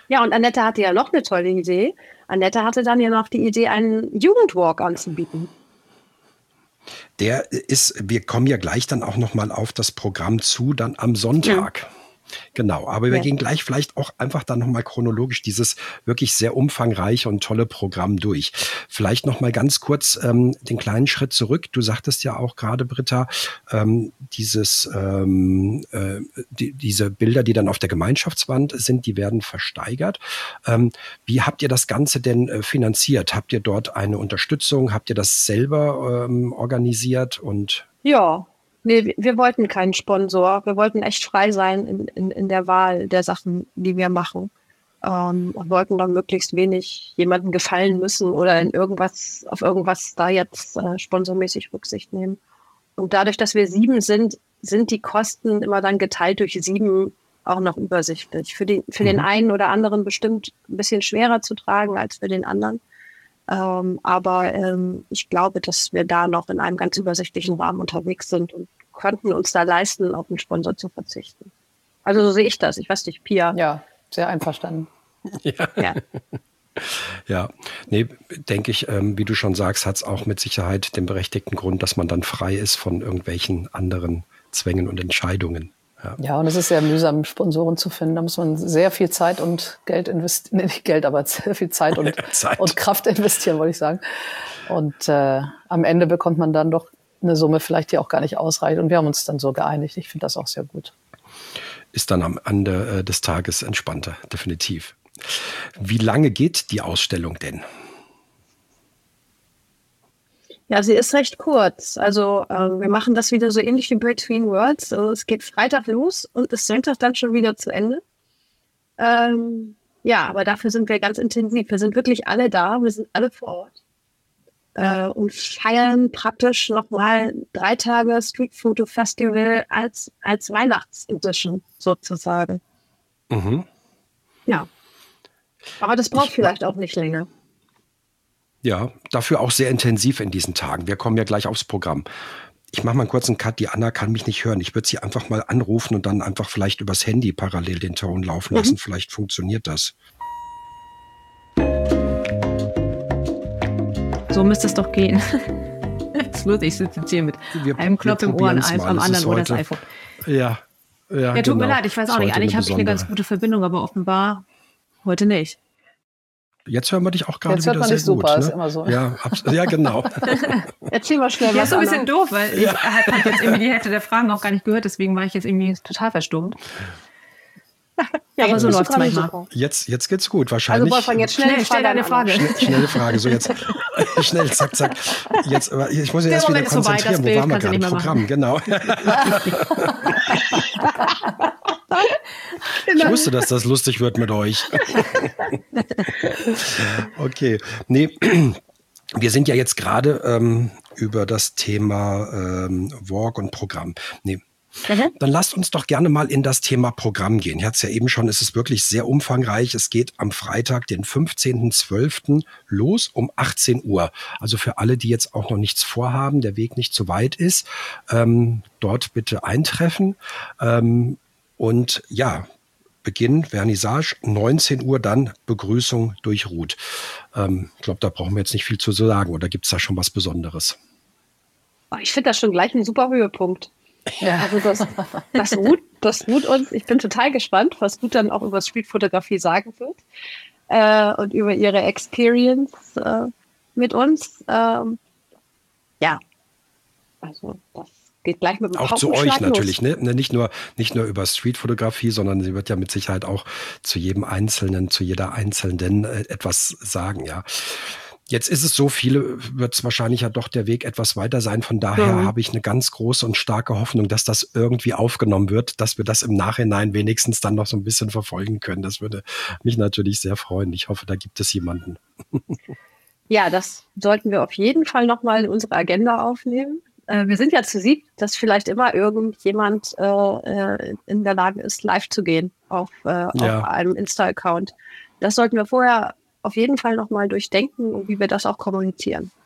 Ja, und Annette hatte ja noch eine tolle Idee. Annette hatte dann ja noch die Idee, einen Jugendwalk anzubieten. Der ist, wir kommen ja gleich dann auch nochmal auf das Programm zu, dann am Sonntag. Ja. Genau, aber wir ja. gehen gleich vielleicht auch einfach dann nochmal chronologisch dieses wirklich sehr umfangreiche und tolle Programm durch. Vielleicht nochmal ganz kurz ähm, den kleinen Schritt zurück. Du sagtest ja auch gerade, Britta, ähm, dieses, ähm, äh, die, diese Bilder, die dann auf der Gemeinschaftswand sind, die werden versteigert. Ähm, wie habt ihr das Ganze denn äh, finanziert? Habt ihr dort eine Unterstützung? Habt ihr das selber ähm, organisiert? Und ja. Nee, wir, wir wollten keinen Sponsor. Wir wollten echt frei sein in, in, in der Wahl der Sachen, die wir machen. Ähm, und wollten dann möglichst wenig jemandem gefallen müssen oder in irgendwas, auf irgendwas da jetzt äh, sponsormäßig Rücksicht nehmen. Und dadurch, dass wir sieben sind, sind die Kosten immer dann geteilt durch sieben auch noch übersichtlich. Für, die, für mhm. den einen oder anderen bestimmt ein bisschen schwerer zu tragen als für den anderen. Ähm, aber ähm, ich glaube, dass wir da noch in einem ganz übersichtlichen Rahmen unterwegs sind und könnten uns da leisten, auf einen Sponsor zu verzichten. Also so sehe ich das. Ich weiß nicht, Pia. Ja, sehr einverstanden. Ja. Ja. Ja, nee, denke ich, ähm, wie du schon sagst, hat es auch mit Sicherheit den berechtigten Grund, dass man dann frei ist von irgendwelchen anderen Zwängen und Entscheidungen. Ja. ja, und es ist sehr mühsam, Sponsoren zu finden. Da muss man sehr viel Zeit und Geld investieren, nee, nicht Geld, aber sehr viel Zeit und, Zeit. und Kraft investieren, wollte ich sagen. Und äh, am Ende bekommt man dann doch eine Summe vielleicht, die auch gar nicht ausreicht. Und wir haben uns dann so geeinigt. Ich finde das auch sehr gut. Ist dann am Ende äh, des Tages entspannter, definitiv. Wie lange geht die Ausstellung denn? Ja, sie ist recht kurz. Also äh, wir machen das wieder so ähnlich wie Between Worlds. Also, es geht Freitag los und ist Sonntag dann schon wieder zu Ende. Ähm, ja, aber dafür sind wir ganz intensiv. Wir sind wirklich alle da, wir sind alle vor Ort äh, und feiern praktisch nochmal drei Tage Street Photo Festival als, als Weihnachtsedition sozusagen. Mhm. Ja, aber das braucht ich, vielleicht auch nicht länger. Ja, dafür auch sehr intensiv in diesen Tagen. Wir kommen ja gleich aufs Programm. Ich mache mal einen kurzen Cut. Die Anna kann mich nicht hören. Ich würde sie einfach mal anrufen und dann einfach vielleicht übers Handy parallel den Ton laufen lassen. Mhm. Vielleicht funktioniert das. So müsste es doch gehen. Das ist lustig, ich sitze jetzt hier mit wir, einem Knopf im Ohr und einem am anderen oder das iPhone. Ja, ja, ja tut genau. mir leid, ich weiß auch nicht. Eigentlich habe ich eine ganz gute Verbindung, aber offenbar heute nicht. Jetzt hören wir dich auch gerade Jetzt wieder hört man sehr dich super, gut. ist Ne? immer so. Ja, abs- ja genau. Erzähl mal schnell ja, was. Ja, ist so ein bisschen doof, weil ja. ich habe jetzt irgendwie die Hälfte der Fragen auch gar nicht gehört, deswegen war ich jetzt irgendwie total verstummt. Ja, aber so läuft es manchmal. Jetzt, jetzt geht's gut, wahrscheinlich. Also Wolfgang, jetzt schnell, schnell stell deine Frage. Schnell, schnelle Frage, so jetzt schnell, zack, zack. Jetzt, ich muss mich erst wieder konzentrieren. Wo waren wir gerade? Programm, genau. Ich wusste, dass das lustig wird mit euch. Okay, nee, wir sind ja jetzt gerade ähm, über das Thema ähm, Walk und Programm. Nee. Mhm. Dann lasst uns doch gerne mal in das Thema Programm gehen. Ich hatte es ja eben schon, es ist wirklich sehr umfangreich. Es geht am Freitag, den fünfzehnten zwölften los um achtzehn Uhr. Also für alle, die jetzt auch noch nichts vorhaben, der Weg nicht zu weit ist, ähm, dort bitte eintreffen. Ähm, und ja, Beginn, Vernissage, neunzehn Uhr dann Begrüßung durch Ruth. Ähm, ich glaube, da brauchen wir jetzt nicht viel zu sagen. Oder gibt es da schon was Besonderes? Ich finde das schon gleich ein super Höhepunkt. Ja. Also das, das, ruht, das ruht uns. Ich bin total gespannt, was Ruth dann auch über Streetfotografie sagen wird äh, und über ihre Experience äh, mit uns. Ähm, ja, also das geht gleich mit dem Auch zu euch natürlich, ne? Nicht nur, nicht nur über Streetfotografie, sondern sie wird ja mit Sicherheit auch zu jedem Einzelnen, zu jeder Einzelnen äh, etwas sagen, ja. Jetzt ist es so, viele wird es wahrscheinlich ja doch der Weg etwas weiter sein. Von daher mhm. habe ich eine ganz große und starke Hoffnung, dass das irgendwie aufgenommen wird, dass wir das im Nachhinein wenigstens dann noch so ein bisschen verfolgen können. Das würde mich natürlich sehr freuen. Ich hoffe, da gibt es jemanden. Ja, das sollten wir auf jeden Fall nochmal in unsere Agenda aufnehmen. Äh, wir sind ja zu siebt, dass vielleicht immer irgendjemand äh, in der Lage ist, live zu gehen auf, äh, ja. auf einem Insta-Account. Das sollten wir vorher auf jeden Fall nochmal durchdenken und wie wir das auch kommunizieren.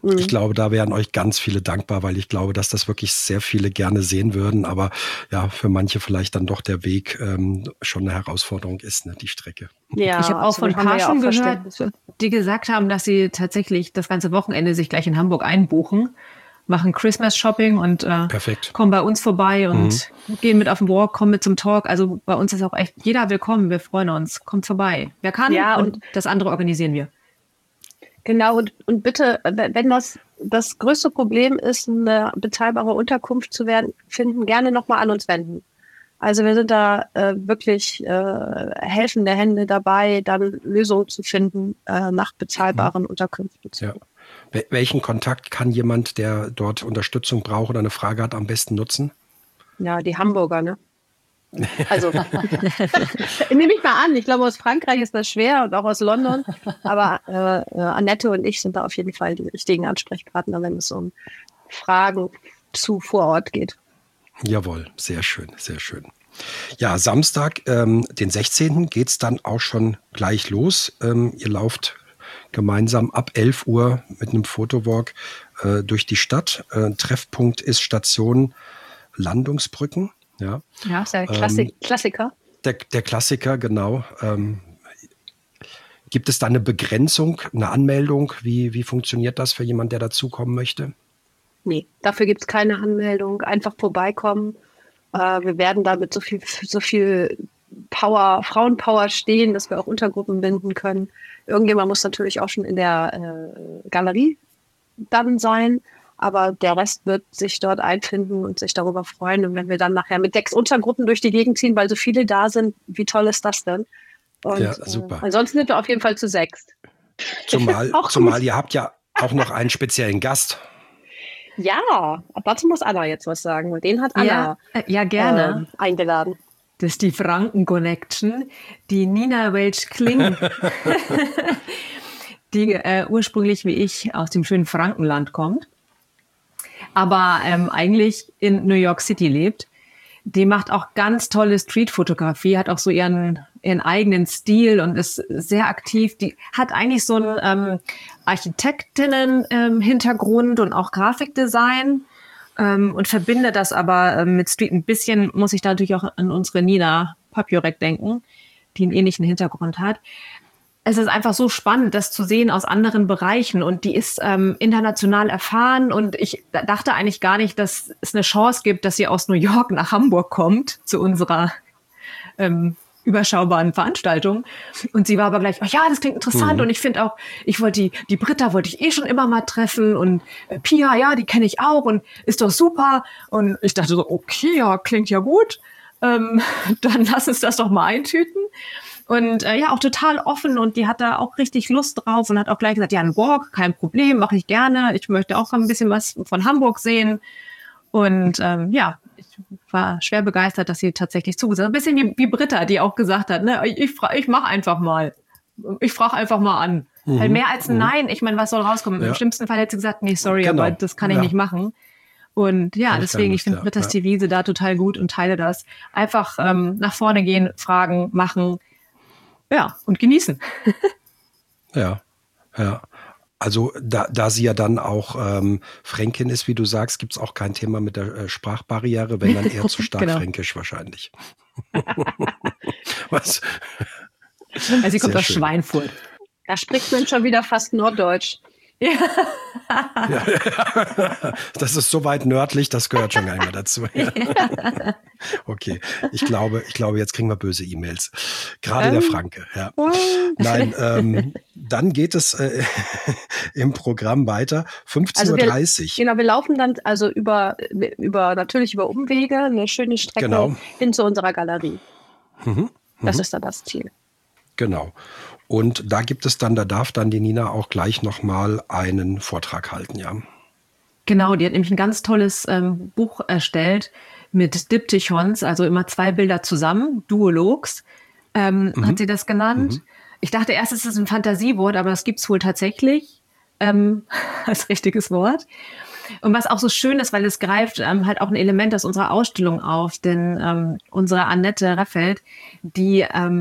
Ich glaube, da wären euch ganz viele dankbar, weil ich glaube, dass das wirklich sehr viele gerne sehen würden. Aber ja, für manche vielleicht dann doch der Weg ähm, schon eine Herausforderung ist, ne, die Strecke. Ja, ich habe auch von Paaren gehört, die gesagt haben, dass sie tatsächlich das ganze Wochenende sich gleich in Hamburg einbuchen, machen Christmas-Shopping und äh, kommen bei uns vorbei und mhm. gehen mit auf den Walk, kommen mit zum Talk. Also bei uns ist auch echt jeder willkommen. Wir freuen uns. Kommt vorbei. Wer kann ja, und, und das andere organisieren wir. Genau, und, und bitte, wenn das das größte Problem ist, eine bezahlbare Unterkunft zu werden, finden, gerne nochmal an uns wenden. Also wir sind da äh, wirklich äh, helfende Hände dabei, dann Lösungen zu finden äh, nach bezahlbaren mhm. Unterkünften. Ja. Welchen Kontakt kann jemand, der dort Unterstützung braucht oder eine Frage hat, am besten nutzen? Ja, die Hamburger, ne? Also, nehme ich mal an. Ich glaube, aus Frankreich ist das schwer und auch aus London. Aber äh, Annette und ich sind da auf jeden Fall die richtigen Ansprechpartner, wenn es um Fragen zu vor Ort geht. Jawohl, sehr schön, sehr schön. Ja, Samstag, ähm, den sechzehnten geht es dann auch schon gleich los. Ähm, ihr lauft gemeinsam ab elf Uhr mit einem Fotowalk äh, durch die Stadt. Äh, Treffpunkt ist Station Landungsbrücken. Ja, ja, ist der Klassik- ähm, Klassiker. Der, der Klassiker, genau. Ähm, gibt es da eine Begrenzung, eine Anmeldung? Wie, wie funktioniert das für jemanden, der dazukommen möchte? Nee, dafür gibt es keine Anmeldung. Einfach vorbeikommen. Äh, wir werden da mit so viel, so viel Power, Frauenpower stehen, dass wir auch Untergruppen binden können. Irgendjemand muss natürlich auch schon in der äh, Galerie dann sein. Aber der Rest wird sich dort einfinden und sich darüber freuen. Und wenn wir dann nachher mit sechs Untergruppen durch die Gegend ziehen, weil so viele da sind, wie toll ist das denn? Und, ja, super. Äh, ansonsten sind wir auf jeden Fall zu sechst. Zumal, zumal ihr habt ja auch noch einen speziellen Gast. Ja, dazu muss Anna jetzt was sagen. Den hat Anna ja, ja, gerne. Äh, eingeladen. Das ist die Franken-Connection, die Nina Welch-Kling, die äh, ursprünglich wie ich aus dem schönen Frankenland kommt, aber ähm, eigentlich in New York City lebt. Die macht auch ganz tolle Streetfotografie, hat auch so ihren, ihren eigenen Stil und ist sehr aktiv. Die hat eigentlich so einen ähm, Architektinnen-Hintergrund ähm, und auch Grafikdesign ähm, und verbindet das aber ähm, mit Street. Ein bisschen muss ich da natürlich auch an unsere Nina Papjorek denken, die einen ähnlichen Hintergrund hat. Es ist einfach so spannend, das zu sehen aus anderen Bereichen und die ist ähm, international erfahren und ich dachte eigentlich gar nicht, dass es eine Chance gibt, dass sie aus New York nach Hamburg kommt zu unserer ähm, überschaubaren Veranstaltung und sie war aber gleich, oh ja, das klingt interessant mhm. und ich finde auch, ich wollte die, die Britta wollte ich eh schon immer mal treffen und äh, Pia, ja, die kenne ich auch und ist doch super und ich dachte so, okay, ja, klingt ja gut, ähm, dann lass uns das doch mal eintüten. Und äh, ja, auch total offen und die hat da auch richtig Lust drauf und hat auch gleich gesagt, ja, ein Walk, kein Problem, mache ich gerne. Ich möchte auch ein bisschen was von Hamburg sehen. Und ähm, ja, ich war schwer begeistert, dass sie tatsächlich zugesagt hat. Ein bisschen wie, wie Britta, die auch gesagt hat, ne, ich, ich, ich mache einfach mal. Ich frage einfach mal an. Mhm. Weil mehr als ein Nein, ich meine, was soll rauskommen? Ja. Im schlimmsten Fall hätte sie gesagt, nee, sorry, genau. aber das kann ich ja. nicht machen. Und ja, deswegen, ich finde ja. Brittas ja. Devise da total gut und teile das. Einfach ähm, nach vorne gehen, fragen, machen. Ja, und genießen. ja, ja. Also da, da sie ja dann auch ähm, Fränkin ist, wie du sagst, gibt es auch kein Thema mit der äh, Sprachbarriere, wenn dann eher zu stark genau. Fränkisch wahrscheinlich. Was? Also sie kommt aus Schweinfurt. Da spricht man schon wieder fast Norddeutsch. Ja. ja, ja. Das ist so weit nördlich, das gehört schon gar nicht mehr dazu. Ja. Okay, ich glaube, ich glaube, jetzt kriegen wir böse E-Mails. Gerade ähm. der Franke. Ja. Nein, ähm, dann geht es äh, im Programm weiter. fünfzehn Uhr dreißig. Also wir, genau, wir laufen dann also über, über natürlich über Umwege, eine schöne Strecke genau. hin zu unserer Galerie. Mhm. Das mhm. ist dann das Ziel. Genau. Und da gibt es dann, da darf dann die Nina auch gleich nochmal einen Vortrag halten, ja. Genau, die hat nämlich ein ganz tolles ähm, Buch erstellt mit Diptychons, also immer zwei Bilder zusammen, Duologs, ähm, mhm. hat sie das genannt. Mhm. Ich dachte erst, es ist ein Fantasiewort, aber das gibt es wohl tatsächlich ähm, als richtiges Wort. Und was auch so schön ist, weil es greift ähm, halt auch ein Element aus unserer Ausstellung auf, denn ähm, unsere Annette Raffelt, die ähm,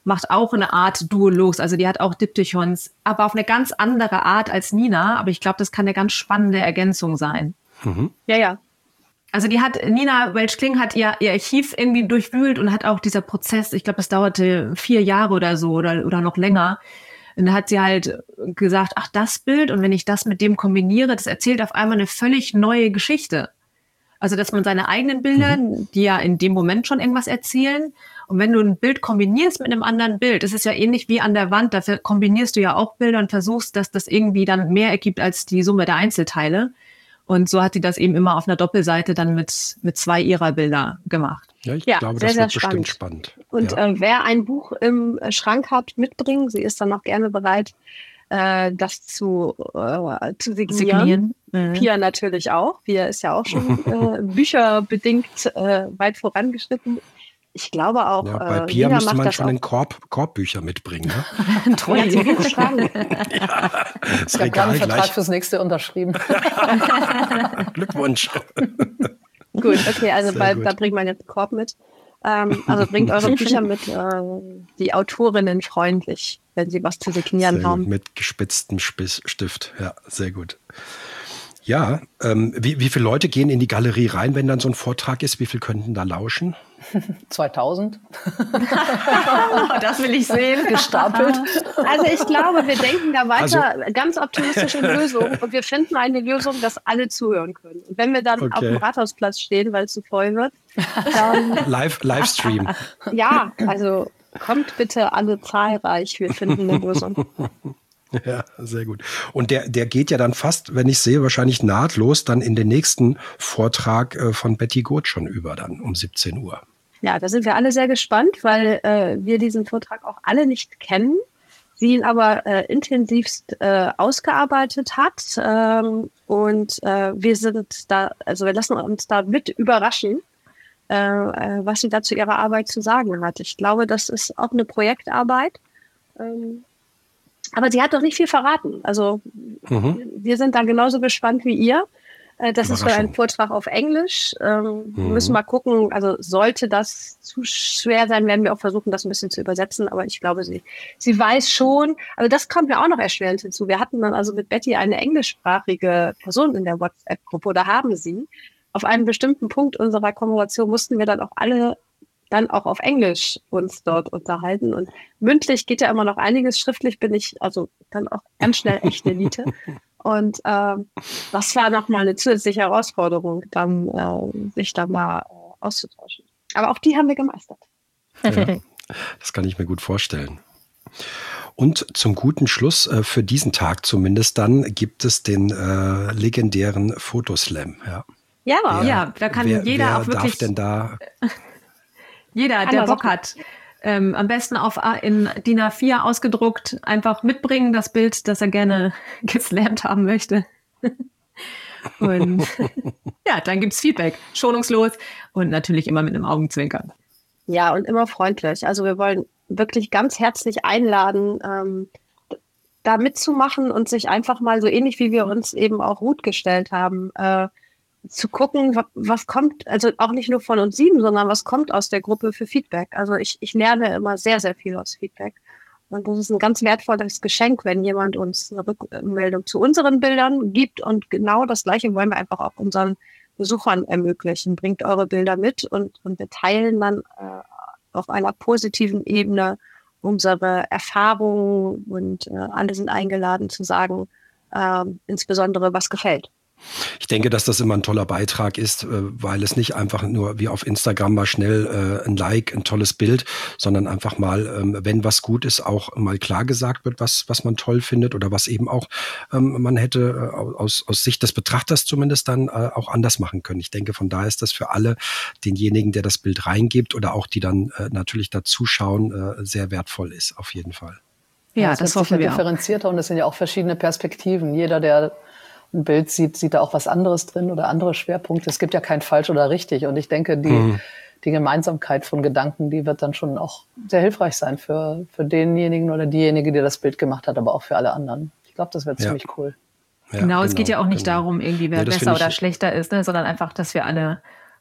macht auch eine Art Duolooks, also die hat auch Diptychons, aber auf eine ganz andere Art als Nina. Aber ich glaube, das kann eine ganz spannende Ergänzung sein. Mhm. Ja, ja. Also die hat, Nina Welch-Kling hat ihr, ihr Archiv irgendwie durchwühlt und hat auch dieser Prozess, ich glaube, das dauerte vier Jahre oder so oder, oder noch länger. Und da hat sie halt gesagt, ach, das Bild, und wenn ich das mit dem kombiniere, das erzählt auf einmal eine völlig neue Geschichte. Also, dass man seine eigenen Bilder, mhm. die ja in dem Moment schon irgendwas erzählen, und wenn du ein Bild kombinierst mit einem anderen Bild, das ist ja ähnlich wie an der Wand, dafür kombinierst du ja auch Bilder und versuchst, dass das irgendwie dann mehr ergibt als die Summe der Einzelteile. Und so hat sie das eben immer auf einer Doppelseite dann mit, mit zwei ihrer Bilder gemacht. Ja, ich ja, glaube, sehr, das wird sehr bestimmt spannend. spannend. Und ja. äh, wer ein Buch im Schrank hat, mitbringen. Sie ist dann auch gerne bereit, äh, das zu, äh, zu signieren. signieren. Mhm. Pia natürlich auch. Pia ist ja auch schon äh, bücherbedingt äh, weit vorangeschritten. Ich glaube auch, ja, bei äh, Pia Nina müsste man schon auch. einen Korb, Korbbücher mitbringen. Ne? Toll. Ja, ja, ich habe gerade einen Vertrag fürs nächste unterschrieben. Glückwunsch. Gut, okay, also bei, da bringt man jetzt einen Korb mit. Ähm, also bringt eure Bücher mit, äh, die Autorinnen freundlich, wenn sie was zu signieren sehr haben. Gut, mit gespitztem Stift, ja, sehr gut. Ja, ähm, wie, wie viele Leute gehen in die Galerie rein, wenn dann so ein Vortrag ist? Wie viel könnten da lauschen? zweitausend. Das will ich sehen. Gestapelt. Also ich glaube, wir denken da weiter also, ganz optimistisch in Lösungen und wir finden eine Lösung, dass alle zuhören können. Und wenn wir dann okay. auf dem Rathausplatz stehen, weil es zu voll wird, dann... Live, Livestream. Ja, also kommt bitte alle zahlreich, wir finden eine Lösung. Ja, sehr gut. Und der, der geht ja dann fast, wenn ich sehe, wahrscheinlich nahtlos dann in den nächsten Vortrag äh, von Betty Goth schon über, dann um siebzehn Uhr. Ja, da sind wir alle sehr gespannt, weil äh, wir diesen Vortrag auch alle nicht kennen, sie ihn aber äh, intensivst äh, ausgearbeitet hat. Ähm, und äh, wir sind da, also wir lassen uns da mit überraschen, äh, was sie da zu ihrer Arbeit zu sagen hat. Ich glaube, das ist auch eine Projektarbeit. Ähm, Aber sie hat doch nicht viel verraten. Also mhm. wir sind da genauso gespannt wie ihr. Das ist schon ein Vortrag auf Englisch. Ähm, mhm. Wir müssen mal gucken. Also sollte das zu schwer sein, werden wir auch versuchen, das ein bisschen zu übersetzen. Aber ich glaube, sie, sie weiß schon. Also das kommt mir auch noch erschwerend hinzu. Wir hatten dann also mit Betty eine englischsprachige Person in der WhatsApp-Gruppe oder haben sie. Auf einem bestimmten Punkt unserer Konversation mussten wir dann auch alle dann auch auf Englisch uns dort unterhalten. Und mündlich geht ja immer noch einiges. Schriftlich bin ich also dann auch ganz schnell echt Elite. Und ähm, das war nochmal eine zusätzliche Herausforderung, dann äh, sich da mal äh, auszutauschen. Aber auch die haben wir gemeistert. Ja, das kann ich mir gut vorstellen. Und zum guten Schluss, äh, für diesen Tag zumindest, dann gibt es den äh, legendären Fotoslam. Ja, ja, wer, ja da kann wer, jeder wer auch wirklich... darf denn da... Jeder, der Bock hat, ähm, am besten auf in D I N A vier ausgedruckt, einfach mitbringen, das Bild, das er gerne geslammt haben möchte. Und ja, dann gibt's Feedback, schonungslos und natürlich immer mit einem Augenzwinkern. Ja, und immer freundlich. Also wir wollen wirklich ganz herzlich einladen, ähm, da mitzumachen und sich einfach mal so ähnlich, wie wir uns eben auch Ruth gestellt haben, äh, zu gucken, was, was kommt, also auch nicht nur von uns sieben, sondern was kommt aus der Gruppe für Feedback. Also ich, ich lerne immer sehr, sehr viel aus Feedback. Und das ist ein ganz wertvolles Geschenk, wenn jemand uns eine Rückmeldung zu unseren Bildern gibt. Und genau das Gleiche wollen wir einfach auch unseren Besuchern ermöglichen. Bringt eure Bilder mit und, und wir teilen dann äh, auf einer positiven Ebene unsere Erfahrungen und äh, alle sind eingeladen zu sagen, äh, insbesondere was gefällt. Ich denke, dass das immer ein toller Beitrag ist, weil es nicht einfach nur wie auf Instagram mal schnell äh, ein Like, ein tolles Bild, sondern einfach mal, ähm, wenn was gut ist, auch mal klar gesagt wird, was was man toll findet oder was eben auch ähm, man hätte äh, aus aus Sicht des Betrachters zumindest dann äh, auch anders machen können. Ich denke, von daher ist das für alle, denjenigen, der das Bild reingibt oder auch die dann äh, natürlich da zuschauen, äh, sehr wertvoll ist, auf jeden Fall. Ja, ja das, das hoffen wir differenzierter auch. Und es sind ja auch verschiedene Perspektiven. Jeder, der ein Bild sieht, sieht da auch was anderes drin oder andere Schwerpunkte. Es gibt ja kein falsch oder richtig. Und ich denke, die, mhm. die Gemeinsamkeit von Gedanken, die wird dann schon auch sehr hilfreich sein für, für denjenigen oder diejenige, die das Bild gemacht hat, aber auch für alle anderen. Ich glaube, das wird ja. ziemlich cool. Ja, genau, genau, es geht ja auch nicht genau. darum, irgendwie wer ja, besser oder schlechter ist, ne, sondern einfach, dass wir alle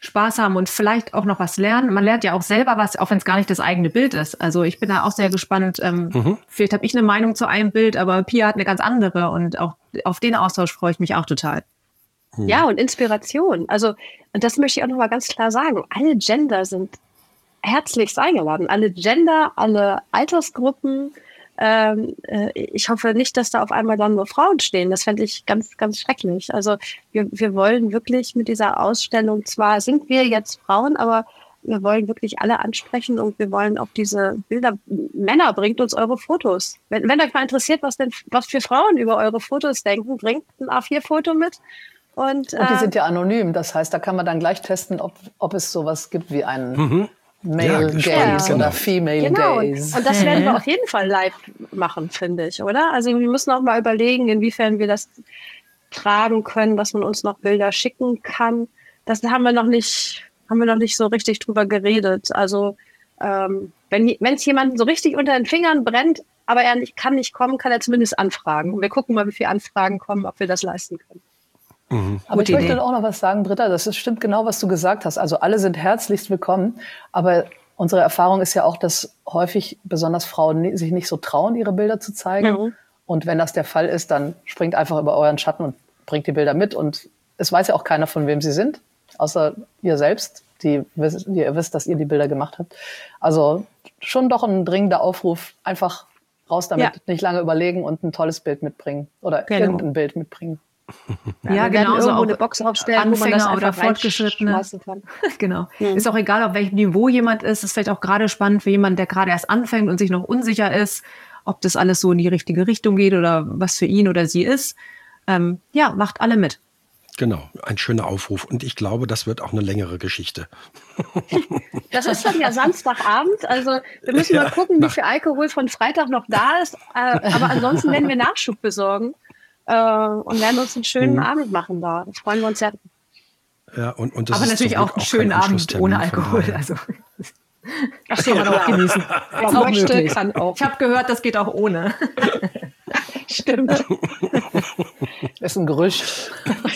Spaß haben und vielleicht auch noch was lernen. Man lernt ja auch selber was, auch wenn es gar nicht das eigene Bild ist. Also ich bin da auch sehr gespannt. Ähm, mhm. Vielleicht habe ich eine Meinung zu einem Bild, aber Pia hat eine ganz andere und auch auf den Austausch freue ich mich auch total. Mhm. Ja, und Inspiration. Also, und das möchte ich auch nochmal ganz klar sagen. Alle Gender sind herzlichst eingeladen. Alle Gender, alle Altersgruppen. Ähm, äh, ich hoffe nicht, dass da auf einmal dann nur Frauen stehen. Das fände ich ganz, ganz schrecklich. Also wir, wir wollen wirklich mit dieser Ausstellung, zwar sind wir jetzt Frauen, aber wir wollen wirklich alle ansprechen und wir wollen auch diese Bilder. Männer, bringt uns eure Fotos. Wenn, wenn euch mal interessiert, was denn, was für Frauen über eure Fotos denken, bringt ein A vier Foto mit. Und, und die äh, sind ja anonym. Das heißt, da kann man dann gleich testen, ob, ob es sowas gibt wie einen Mhm. Male Ja, Gaze genau. oder Female Genau. Gaze. Und das werden wir auf jeden Fall live machen, finde ich, oder? Also wir müssen auch mal überlegen, inwiefern wir das tragen können, dass man uns noch Bilder schicken kann. Das haben wir noch nicht, haben wir noch nicht so richtig drüber geredet. Also ähm, wenn es jemanden so richtig unter den Fingern brennt, aber er nicht, kann nicht kommen, kann er zumindest anfragen. Wir gucken mal, wie viele Anfragen kommen, ob wir das leisten können. Mhm. Aber ich Gute möchte Idee. auch noch was sagen, Britta, das ist, stimmt genau, was du gesagt hast. Also alle sind herzlichst willkommen, aber unsere Erfahrung ist ja auch, dass häufig besonders Frauen sich nicht so trauen, ihre Bilder zu zeigen. Mhm. Und wenn das der Fall ist, dann springt einfach über euren Schatten und bringt die Bilder mit. Und es weiß ja auch keiner, von wem sie sind, außer ihr selbst, die, die ihr wisst, dass ihr die Bilder gemacht habt. Also schon doch ein dringender Aufruf, einfach raus damit, Ja. nicht lange überlegen und ein tolles Bild mitbringen oder Genau. irgendein Bild mitbringen. Ja, wir werden genau. So irgendwo auch eine Box aufstellen, wo man das Anfänger oder einfach Fortgeschrittene. reinschmeißen kann. Genau. Mhm. Ist auch egal, auf welchem Niveau jemand ist. Ist vielleicht auch gerade spannend für jemanden, der gerade erst anfängt und sich noch unsicher ist, ob das alles so in die richtige Richtung geht oder was für ihn oder sie ist. Ähm, ja, macht alle mit. Genau, ein schöner Aufruf. Und ich glaube, das wird auch eine längere Geschichte. Das ist dann ja Samstagabend, also wir müssen mal gucken, wie viel Alkohol von Freitag noch da ist. Äh, aber ansonsten werden wir Nachschub besorgen äh, und werden uns einen schönen Mhm. Abend machen da. Da freuen wir uns sehr. Ja, und, und das Aber ist natürlich zum Glück auch einen schönen kein Abend Anschlusstermin, ohne von Alkohol. daher. Also Ach kann man auch genießen. Wer Ist auch möchte, möglich. kann auch. Ich habe gehört, das geht auch ohne. Stimmt. Das ist ein Gerücht.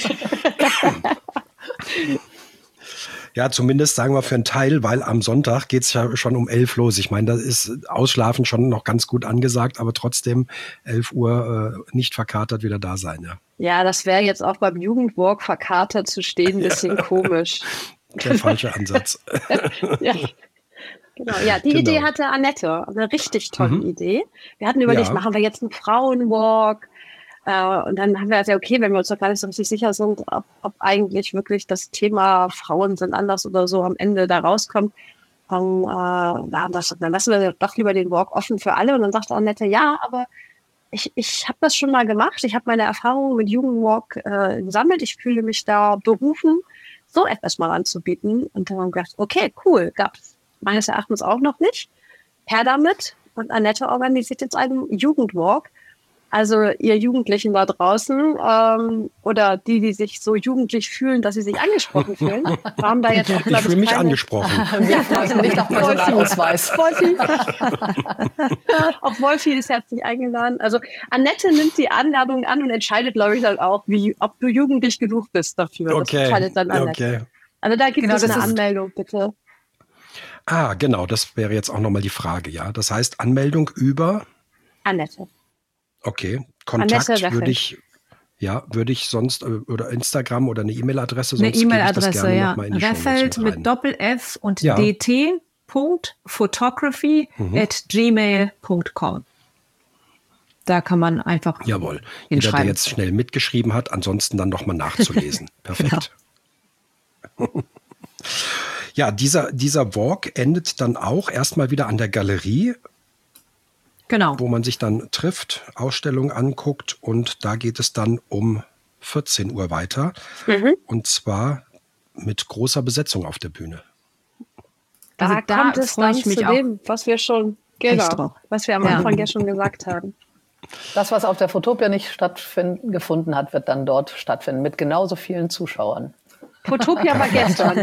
Ja, zumindest sagen wir für einen Teil, weil am Sonntag geht's ja schon um elf los. Ich meine, da ist Ausschlafen schon noch ganz gut angesagt, aber trotzdem elf Uhr äh, nicht verkatert wieder da sein. Ja, Ja, das wäre jetzt auch beim Jugendwalk verkatert zu stehen, ein bisschen komisch. der falsche Ansatz. Ja. Genau, ja, die Genau. Idee hatte Annette, eine richtig tolle Idee. Wir hatten überlegt, Ja. machen wir jetzt einen Frauenwalk? Äh, und dann haben wir gesagt, okay, wenn wir uns doch gar nicht so richtig sicher sind, ob, ob eigentlich wirklich das Thema Frauen sind anders oder so am Ende da rauskommt, dann, äh, dann, das, dann lassen wir doch lieber den Walk offen für alle. Und dann sagte Annette, ja, aber ich, ich habe das schon mal gemacht. Ich habe meine Erfahrungen mit Jugendwalk äh, gesammelt. Ich fühle mich da berufen, so etwas mal anzubieten. Und dann haben wir gedacht, okay, cool, gab es meines Erachtens auch noch nicht. Her damit. Und Annette organisiert jetzt einen Jugendwalk. Also ihr Jugendlichen da draußen ähm, oder die, die sich so jugendlich fühlen, dass sie sich angesprochen fühlen, haben da jetzt auch, Ich glaub fühle mich keine- angesprochen. Wir fragen nicht nach Personalausweis. Wolfi. Auch Wolfi ist herzlich eingeladen. Also Annette nimmt die Einladung an und entscheidet, glaube ich, dann auch, wie, ob du jugendlich genug bist dafür. Das Okay, entscheidet dann Annette. okay. Also da gibt Genau, es das eine ist- Anmeldung, bitte. Ah, genau, das wäre jetzt auch nochmal die Frage, ja. Das heißt, Anmeldung über, Annette. okay, Kontakt Annette würde ich, ja, würde ich sonst, äh, oder Instagram oder eine E-Mail-Adresse, Eine sonst gebe ich das E-Mail-Adresse, gerne ja. noch mal in die Shownotes Raffelt rein. mit Doppel-F und Ja. dt. Photography at gmail Punkt com. Da kann man einfach Jawohl. Jeder, der hinschreiben. jetzt schnell mitgeschrieben hat, ansonsten dann nochmal nachzulesen. Perfekt. Ja, dieser, dieser Walk endet dann auch erstmal wieder an der Galerie, Genau. wo man sich dann trifft, Ausstellung anguckt und da geht es dann um vierzehn Uhr weiter. Mhm. Und zwar mit großer Besetzung auf der Bühne. Da Also da kommt es freue dann ich mich zu auch dem, was wir schon, genau, drauf. was wir am Ja. Anfang ja schon gesagt haben. Das, was auf der Fotopia nicht stattgefunden hat, wird dann dort stattfinden, mit genauso vielen Zuschauern. Fotopia war gestern.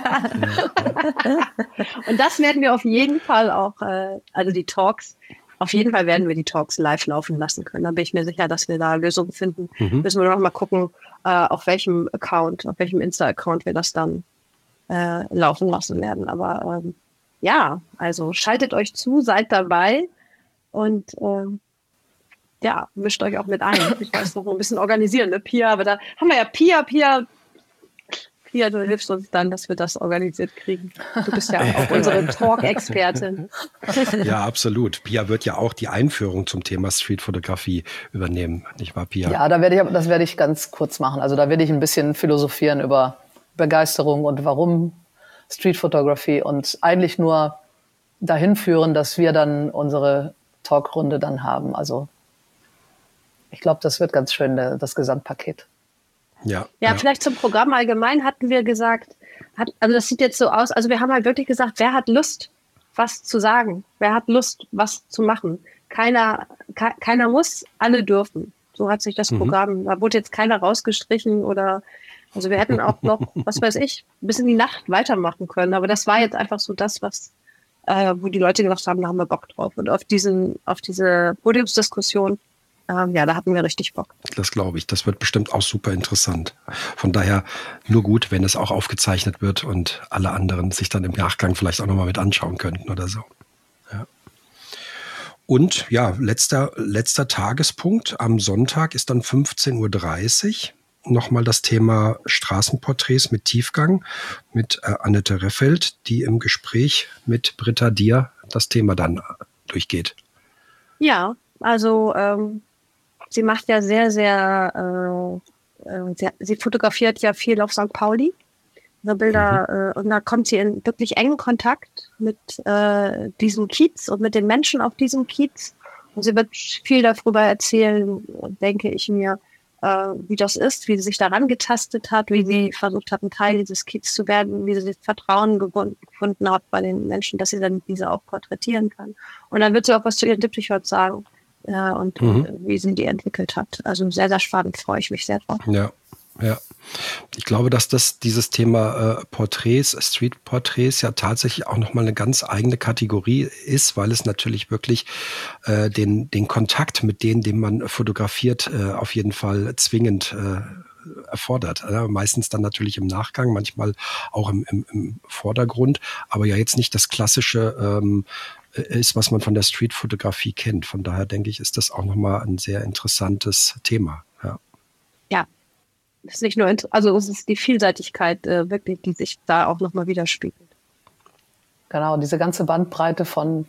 Und das werden wir auf jeden Fall auch, äh, also die Talks, auf jeden Fall werden wir die Talks live laufen lassen können. Da bin ich mir sicher, dass wir da Lösungen finden. Mhm. Müssen wir noch mal gucken, äh, auf welchem Account, auf welchem Insta-Account wir das dann äh, laufen lassen werden. Aber ähm, ja, also schaltet euch zu, seid dabei und ähm, ja, mischt euch auch mit ein. Ich weiß noch ein bisschen organisieren, ne, Pia, aber da haben wir ja Pia, Pia, Pia, du hilfst uns dann, dass wir das organisiert kriegen. Du bist ja auch unsere Talk-Expertin. Ja, absolut. Pia wird ja auch die Einführung zum Thema Streetfotografie übernehmen, nicht wahr, Pia? Ja, da werde ich, das werde ich ganz kurz machen. Also da werde ich ein bisschen philosophieren über Begeisterung und warum Streetfotografie und eigentlich nur dahin führen, dass wir dann unsere Talkrunde dann haben. Also ich glaube, das wird ganz schön, das Gesamtpaket. Ja, ja, ja, vielleicht zum Programm allgemein hatten wir gesagt, hat, also das sieht jetzt so aus, also wir haben halt wirklich gesagt, wer hat Lust, was zu sagen? Wer hat Lust, was zu machen? Keiner, ke- keiner muss, alle dürfen. So hat sich das Mhm. Programm, da wurde jetzt keiner rausgestrichen oder, also wir hätten auch noch, was weiß ich, bis in die Nacht weitermachen können, aber das war jetzt einfach so das, was, äh, wo die Leute gesagt haben, da haben wir Bock drauf. Und auf diesen, auf diese Podiumsdiskussion, ähm, ja, da hatten wir richtig Bock. Das glaube ich. Das wird bestimmt auch super interessant. Von daher nur gut, wenn es auch aufgezeichnet wird und alle anderen sich dann im Nachgang vielleicht auch nochmal mit anschauen könnten oder so. Ja. Und ja, letzter, letzter Tagespunkt am Sonntag ist dann fünfzehn Uhr dreißig. Nochmal das Thema Straßenporträts mit Tiefgang mit äh, Annette Reffeld, die im Gespräch mit Britta Dier das Thema dann durchgeht. Ja, also ähm, sie macht ja sehr, sehr, äh, äh, sehr, sie fotografiert ja viel auf Sankt Pauli, so Bilder, mhm. äh, und da kommt sie in wirklich engen Kontakt mit äh, diesem Kiez und mit den Menschen auf diesem Kiez. Und sie wird viel darüber erzählen, denke ich mir, äh, wie das ist, wie sie sich daran getastet hat, wie sie versucht hat, ein Teil dieses Kiez zu werden, wie sie das Vertrauen gefunden, gefunden hat bei den Menschen, dass sie dann diese auch porträtieren kann. Und dann wird sie auch was zu ihren Diptychs sagen. Ja, und mhm. wie sie die entwickelt hat. Also sehr, sehr spannend, freue ich mich sehr drauf. Ja, ja. Ich glaube, dass das dieses Thema äh, Porträts, Street-Porträts ja tatsächlich auch nochmal eine ganz eigene Kategorie ist, weil es natürlich wirklich äh, den, den Kontakt mit denen, den man fotografiert, äh, auf jeden Fall zwingend äh, erfordert. Äh, meistens dann natürlich im Nachgang, manchmal auch im, im, im Vordergrund, aber ja jetzt nicht das klassische ähm, ist, was man von der Streetfotografie kennt. Von daher denke ich, ist das auch nochmal ein sehr interessantes Thema. Ja, ja, es ist nicht nur, also es ist die Vielseitigkeit äh, wirklich, die sich da auch nochmal widerspiegelt. Genau, diese ganze Bandbreite von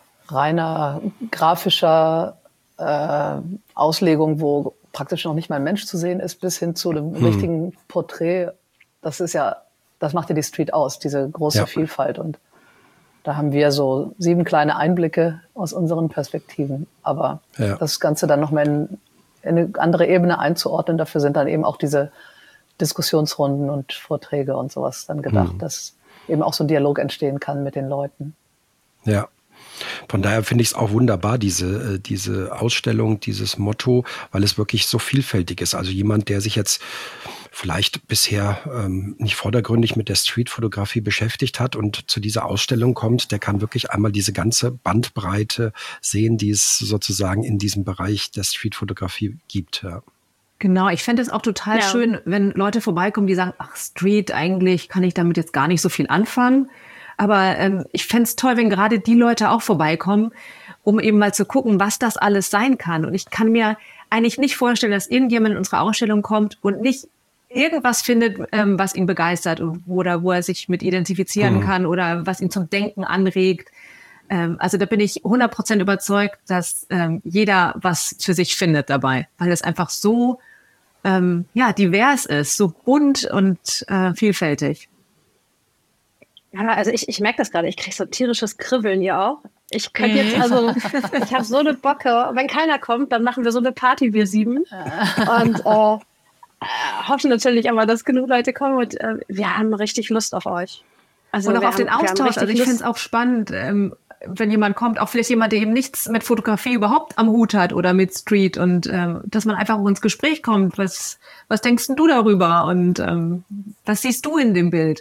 reiner grafischer äh, Auslegung, wo praktisch noch nicht mal ein Mensch zu sehen ist, bis hin zu einem hm. richtigen Porträt, das ist ja, das macht ja die Street aus, diese große ja. Vielfalt. Und da haben wir so sieben kleine Einblicke aus unseren Perspektiven. Aber ja. das Ganze dann noch mal in, in eine andere Ebene einzuordnen, dafür sind dann eben auch diese Diskussionsrunden und Vorträge und sowas dann gedacht, mhm. dass eben auch so ein Dialog entstehen kann mit den Leuten. Ja. Von daher finde ich es auch wunderbar, diese, diese Ausstellung, dieses Motto, weil es wirklich so vielfältig ist. Also jemand, der sich jetzt vielleicht bisher ähm, nicht vordergründig mit der Streetfotografie beschäftigt hat und zu dieser Ausstellung kommt, der kann wirklich einmal diese ganze Bandbreite sehen, die es sozusagen in diesem Bereich der Streetfotografie gibt. Ja. Genau, ich fände es auch total ja. schön, wenn Leute vorbeikommen, die sagen, ach, Street, eigentlich kann ich damit jetzt gar nicht so viel anfangen. Aber ähm, ich fände es toll, wenn gerade die Leute auch vorbeikommen, um eben mal zu gucken, was das alles sein kann. Und ich kann mir eigentlich nicht vorstellen, dass irgendjemand in unsere Ausstellung kommt und nicht irgendwas findet, ähm, was ihn begeistert oder wo er sich mit identifizieren mhm. kann oder was ihn zum Denken anregt. Ähm, also da bin ich hundert Prozent überzeugt, dass ähm, jeder was für sich findet dabei, weil es einfach so ähm, ja divers ist, so bunt und äh, vielfältig. Ja, also ich, ich merke das gerade, ich kriege so tierisches Kribbeln hier auch. Ich könnte jetzt, also, ich habe so eine Bocke. Wenn keiner kommt, dann machen wir so eine Party, wir sieben. Und äh, hoffen natürlich aber, dass genug Leute kommen und äh, wir haben richtig Lust auf euch. Also und auch auf haben, den Austausch. Also ich finde es auch spannend, ähm, wenn jemand kommt, auch vielleicht jemand, der eben nichts mit Fotografie überhaupt am Hut hat oder mit Street und ähm, dass man einfach ins Gespräch kommt. Was, was denkst denn du darüber und ähm, was siehst du in dem Bild?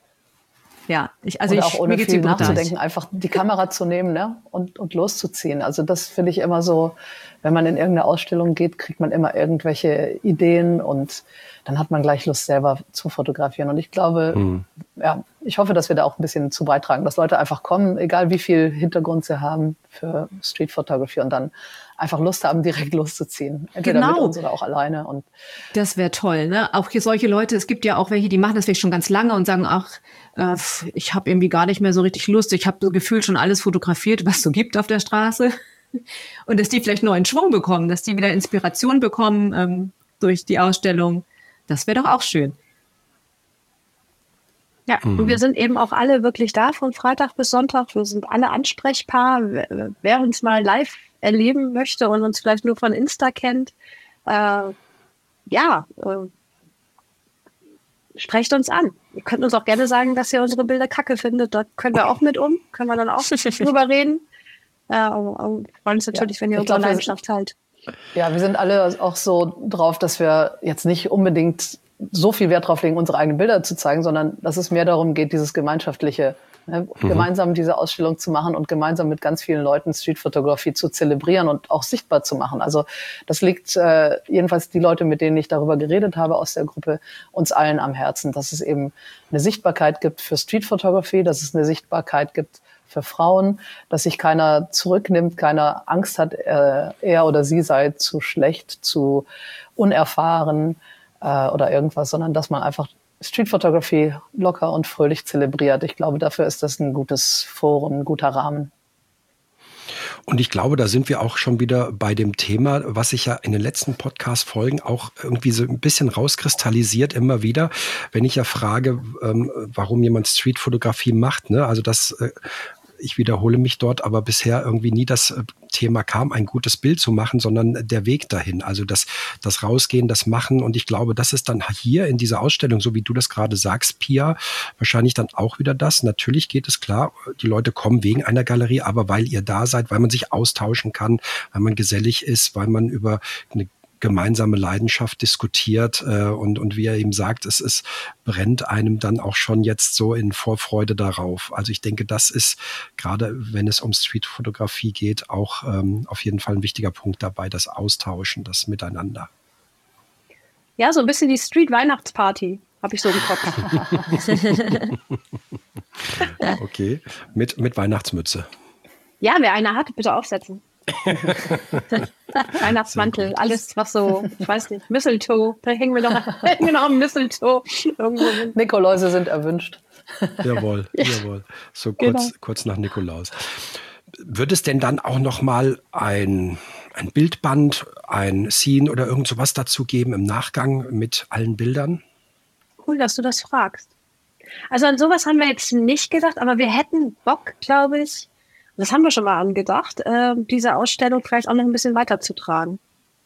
Ja, ich, also und ich, auch ohne viel nachzudenken, einfach die Kamera zu nehmen, ne, und, und loszuziehen. Also das finde ich immer so, wenn man in irgendeine Ausstellung geht, kriegt man immer irgendwelche Ideen und dann hat man gleich Lust, selber zu fotografieren. Und ich glaube, mhm. ja, ich hoffe, dass wir da auch ein bisschen zu beitragen, dass Leute einfach kommen, egal wie viel Hintergrund sie haben für Street Photography und dann einfach Lust haben, direkt loszuziehen. Entweder genau. mit uns oder auch alleine. Und das wäre toll, ne? Auch hier solche Leute, es gibt ja auch welche, die machen das vielleicht schon ganz lange und sagen, ach, äh, ich habe irgendwie gar nicht mehr so richtig Lust, ich habe so gefühlt schon alles fotografiert, was es so gibt auf der Straße. Und dass die vielleicht neuen Schwung bekommen, dass die wieder Inspiration bekommen ähm, durch die Ausstellung. Das wäre doch auch schön. Ja, mhm. und wir sind eben auch alle wirklich da von Freitag bis Sonntag. Wir sind alle ansprechbar. Wer, wer uns mal live erleben möchte und uns vielleicht nur von Insta kennt, äh, ja, äh, sprecht uns an. Ihr könnt uns auch gerne sagen, dass ihr unsere Bilder kacke findet. Da können wir auch mit um. Können wir dann auch drüber reden. Äh, und freuen uns natürlich, ja, wenn ihr unsere Leidenschaft teilt. Ja, wir sind alle auch so drauf, dass wir jetzt nicht unbedingt so viel Wert drauf legen, unsere eigenen Bilder zu zeigen, sondern dass es mehr darum geht, dieses gemeinschaftliche, ne, mhm. gemeinsam diese Ausstellung zu machen und gemeinsam mit ganz vielen Leuten Streetfotografie zu zelebrieren und auch sichtbar zu machen. Also das liegt äh, jedenfalls die Leute, mit denen ich darüber geredet habe aus der Gruppe, uns allen am Herzen, dass es eben eine Sichtbarkeit gibt für Streetfotografie, dass es eine Sichtbarkeit gibt für Frauen, dass sich keiner zurücknimmt, keiner Angst hat, äh, er oder sie sei zu schlecht, zu unerfahren äh, oder irgendwas, sondern dass man einfach Streetfotografie locker und fröhlich zelebriert. Ich glaube, dafür ist das ein gutes Forum, ein guter Rahmen. Und ich glaube, da sind wir auch schon wieder bei dem Thema, was sich ja in den letzten Podcast-Folgen auch irgendwie so ein bisschen rauskristallisiert immer wieder, wenn ich ja frage, ähm, warum jemand Streetfotografie macht, ne? Also das äh, ich wiederhole mich dort, aber bisher irgendwie nie das Thema kam, ein gutes Bild zu machen, sondern der Weg dahin, also das, das Rausgehen, das Machen. Und ich glaube, das ist dann hier in dieser Ausstellung, so wie du das gerade sagst, Pia, wahrscheinlich dann auch wieder das. Natürlich geht es klar, die Leute kommen wegen einer Galerie, aber weil ihr da seid, weil man sich austauschen kann, weil man gesellig ist, weil man über eine gemeinsame Leidenschaft diskutiert äh, und, und wie er eben sagt, es ist, brennt einem dann auch schon jetzt so in Vorfreude darauf. Also ich denke, das ist gerade, wenn es um Streetfotografie geht, auch ähm, auf jeden Fall ein wichtiger Punkt dabei, das Austauschen, das Miteinander. Ja, so ein bisschen die Street-Weihnachtsparty, habe ich so im Kopf. Okay, mit, mit Weihnachtsmütze. Ja, wer eine hat, bitte aufsetzen. Weihnachtsmantel, alles was so, ich weiß nicht, Mistletoe, da hängen wir doch genau am Mistletoe. Irgendwo. Nikoläuse sind erwünscht. Jawohl, jawohl. So kurz, genau. kurz nach Nikolaus. Wird es denn dann auch noch mal ein, ein Bildband, ein Scene oder irgend sowas dazu geben im Nachgang mit allen Bildern? Cool, dass du das fragst. Also an sowas haben wir jetzt nicht gedacht, aber wir hätten Bock, glaube ich, das haben wir schon mal angedacht, äh, diese Ausstellung vielleicht auch noch ein bisschen weiterzutragen.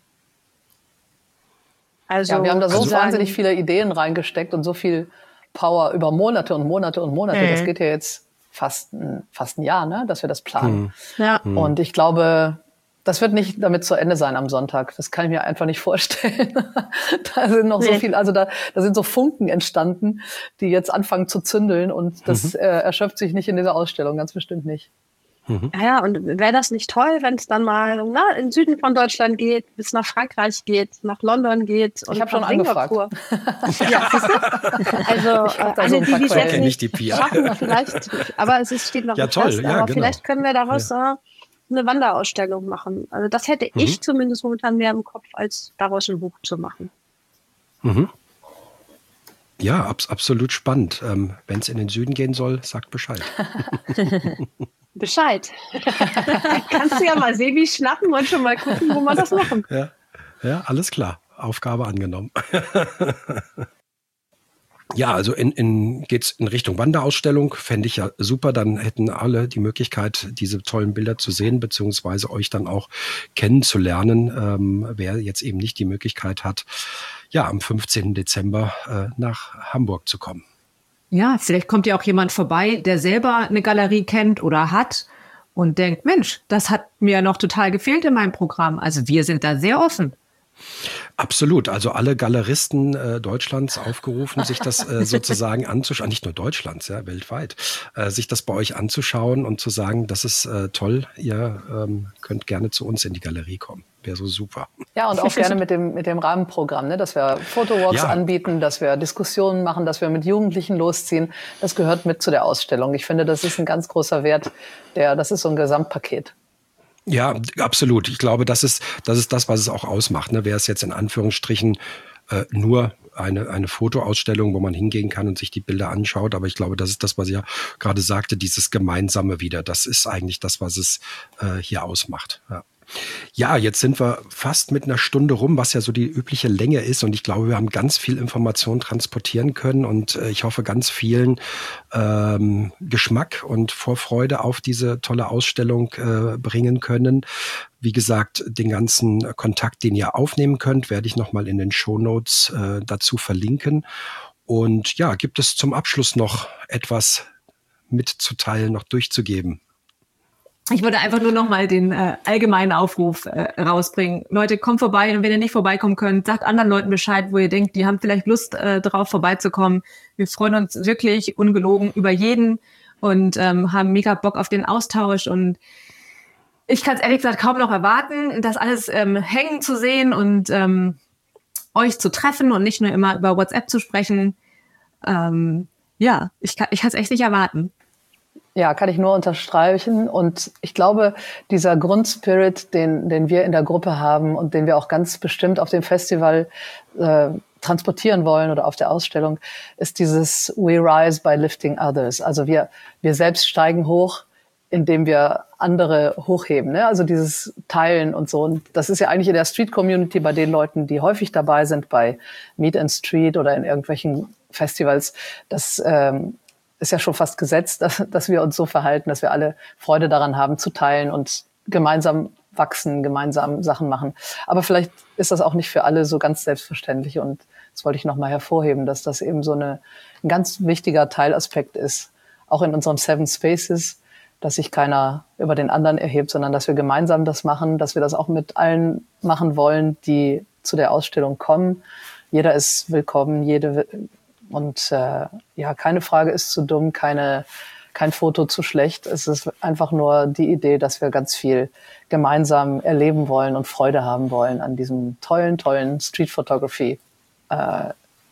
Also, ja, wir haben da so also wahnsinnig viele Ideen reingesteckt und so viel Power über Monate und Monate und Monate. Mhm. Das geht ja jetzt fast ein, fast ein Jahr, ne, dass wir das planen. Mhm. Ja. Und ich glaube, das wird nicht damit zu Ende sein am Sonntag. Das kann ich mir einfach nicht vorstellen. Da sind noch nee. so viel, also da, da sind so Funken entstanden, die jetzt anfangen zu zündeln und das mhm. äh, erschöpft sich nicht in dieser Ausstellung, ganz bestimmt nicht. Mhm. Ja, und wäre das nicht toll, wenn es dann mal na, in den Süden von Deutschland geht, bis nach Frankreich geht, nach London geht und ich habe schon angefragt. Ja, also äh, alle, so die die es jetzt nicht, nicht schaffen, vielleicht, aber es ist, steht noch ja, nicht toll, fest, ja, aber genau. vielleicht können wir daraus ja. äh, eine Wanderausstellung machen. Also das hätte mhm. ich zumindest momentan mehr im Kopf, als daraus ein Buch zu machen. Mhm. Ja, abs- absolut spannend. Ähm, wenn es in den Süden gehen soll, sagt Bescheid. Bescheid. Kannst du ja mal Sebi schnappen und schon mal gucken, wo man das machen kann. Ja, ja, alles klar. Aufgabe angenommen. Ja, also in, in, geht's in Richtung Wanderausstellung, fände ich ja super. Dann hätten alle die Möglichkeit, diese tollen Bilder zu sehen, beziehungsweise euch dann auch kennenzulernen, ähm, wer jetzt eben nicht die Möglichkeit hat, ja, am fünfzehnten Dezember äh, nach Hamburg zu kommen. Ja, vielleicht kommt ja auch jemand vorbei, der selber eine Galerie kennt oder hat und denkt, Mensch, das hat mir noch total gefehlt in meinem Programm. Also wir sind da sehr offen. Absolut. Also alle Galeristen äh, Deutschlands aufgerufen, sich das äh, sozusagen anzuschauen, nicht nur Deutschlands, ja, weltweit, äh, sich das bei euch anzuschauen und zu sagen, das ist äh, toll, ihr ähm, könnt gerne zu uns in die Galerie kommen. wäre so super. Ja, und auch gerne mit dem, mit dem Rahmenprogramm, ne? Dass wir Fotowalks ja. anbieten, dass wir Diskussionen machen, dass wir mit Jugendlichen losziehen. Das gehört mit zu der Ausstellung. Ich finde, das ist ein ganz großer Wert. Der, das ist so ein Gesamtpaket. Ja, absolut. Ich glaube, das ist, das ist das, was es auch ausmacht. Ne? Wäre es jetzt in Anführungsstrichen äh, nur eine, eine Fotoausstellung, wo man hingehen kann und sich die Bilder anschaut. Aber ich glaube, das ist das, was ich ja gerade sagte, dieses Gemeinsame wieder. Das ist eigentlich das, was es äh, hier ausmacht. Ja. Ja, jetzt sind wir fast mit einer Stunde rum, was ja so die übliche Länge ist. Und ich glaube, wir haben ganz viel Information transportieren können. Und äh, ich hoffe, ganz vielen ähm, Geschmack und Vorfreude auf diese tolle Ausstellung äh, bringen können. Wie gesagt, den ganzen Kontakt, den ihr aufnehmen könnt, werde ich nochmal in den Shownotes äh, dazu verlinken. Und ja, gibt es zum Abschluss noch etwas mitzuteilen, noch durchzugeben? Ich würde einfach nur noch mal den äh, allgemeinen Aufruf äh, rausbringen. Leute, kommt vorbei, und wenn ihr nicht vorbeikommen könnt, sagt anderen Leuten Bescheid, wo ihr denkt, die haben vielleicht Lust äh, drauf vorbeizukommen. Wir freuen uns wirklich ungelogen über jeden und ähm, haben mega Bock auf den Austausch. Und ich kann es ehrlich gesagt kaum noch erwarten, das alles ähm, hängen zu sehen und ähm, euch zu treffen und nicht nur immer über WhatsApp zu sprechen. Ähm, ja, ich kann ich kann es echt nicht erwarten. Ja, kann ich nur unterstreichen. Und ich glaube, dieser Grundspirit, den, den wir in der Gruppe haben und den wir auch ganz bestimmt auf dem Festival äh, transportieren wollen oder auf der Ausstellung, ist dieses We rise by lifting others. Also wir, wir selbst steigen hoch, indem wir andere hochheben. Ne? Also dieses Teilen und so. Und das ist ja eigentlich in der Street-Community bei den Leuten, die häufig dabei sind bei Meet and Street oder in irgendwelchen Festivals, das ähm, ist ja schon fast gesetzt, dass, dass wir uns so verhalten, dass wir alle Freude daran haben, zu teilen und gemeinsam wachsen, gemeinsam Sachen machen. Aber vielleicht ist das auch nicht für alle so ganz selbstverständlich. Und das wollte ich nochmal hervorheben, dass das eben so eine, ein ganz wichtiger Teilaspekt ist, auch in unserem Seven Spaces, dass sich keiner über den anderen erhebt, sondern dass wir gemeinsam das machen, dass wir das auch mit allen machen wollen, die zu der Ausstellung kommen. Jeder ist willkommen, jede Und äh, ja, keine Frage ist zu dumm, keine, kein Foto zu schlecht. Es ist einfach nur die Idee, dass wir ganz viel gemeinsam erleben wollen und Freude haben wollen an diesem tollen, tollen Street Photography äh,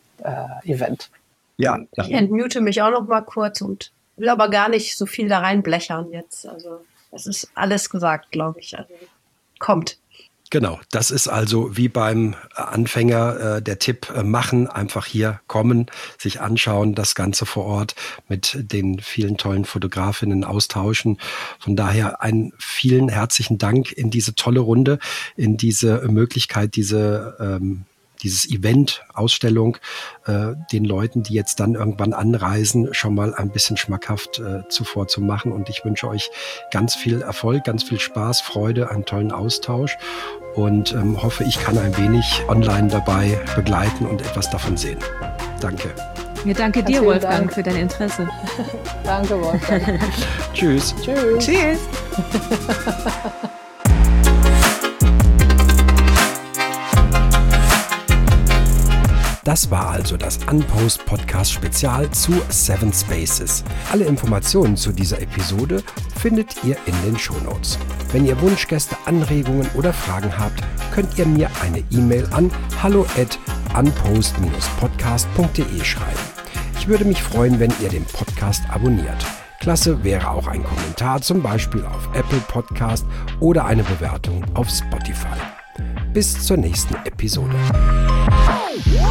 äh, Event. Ja, ich entmute mich auch noch mal kurz und will aber gar nicht so viel da reinblechern jetzt. Also es ist alles gesagt, glaube ich. Also kommt. Genau, das ist also wie beim Anfänger äh, der Tipp, äh, machen, einfach hier kommen, sich anschauen, das Ganze vor Ort mit den vielen tollen Fotografinnen austauschen. Von daher einen vielen herzlichen Dank in diese tolle Runde, in diese Möglichkeit, diese ähm, dieses Event, Ausstellung, äh, den Leuten, die jetzt dann irgendwann anreisen, schon mal ein bisschen schmackhaft äh, zuvor zu machen. Und ich wünsche euch ganz viel Erfolg, ganz viel Spaß, Freude, einen tollen Austausch und ähm, hoffe, ich kann ein wenig online dabei begleiten und etwas davon sehen. Danke. Ja, danke dir, Wolfgang, Dank. für dein Interesse. Danke, Wolfgang. Tschüss. Tschüss. Tschüss. Das war also das Unpost Podcast Spezial zu Seven Spaces. Alle Informationen zu dieser Episode findet ihr in den Shownotes. Wenn ihr Wunschgäste, Anregungen oder Fragen habt, könnt ihr mir eine E-Mail an hallo at unpost dash podcast punkt de schreiben. Ich würde mich freuen, wenn ihr den Podcast abonniert. Klasse wäre auch ein Kommentar, zum Beispiel auf Apple Podcast oder eine Bewertung auf Spotify. Bis zur nächsten Episode.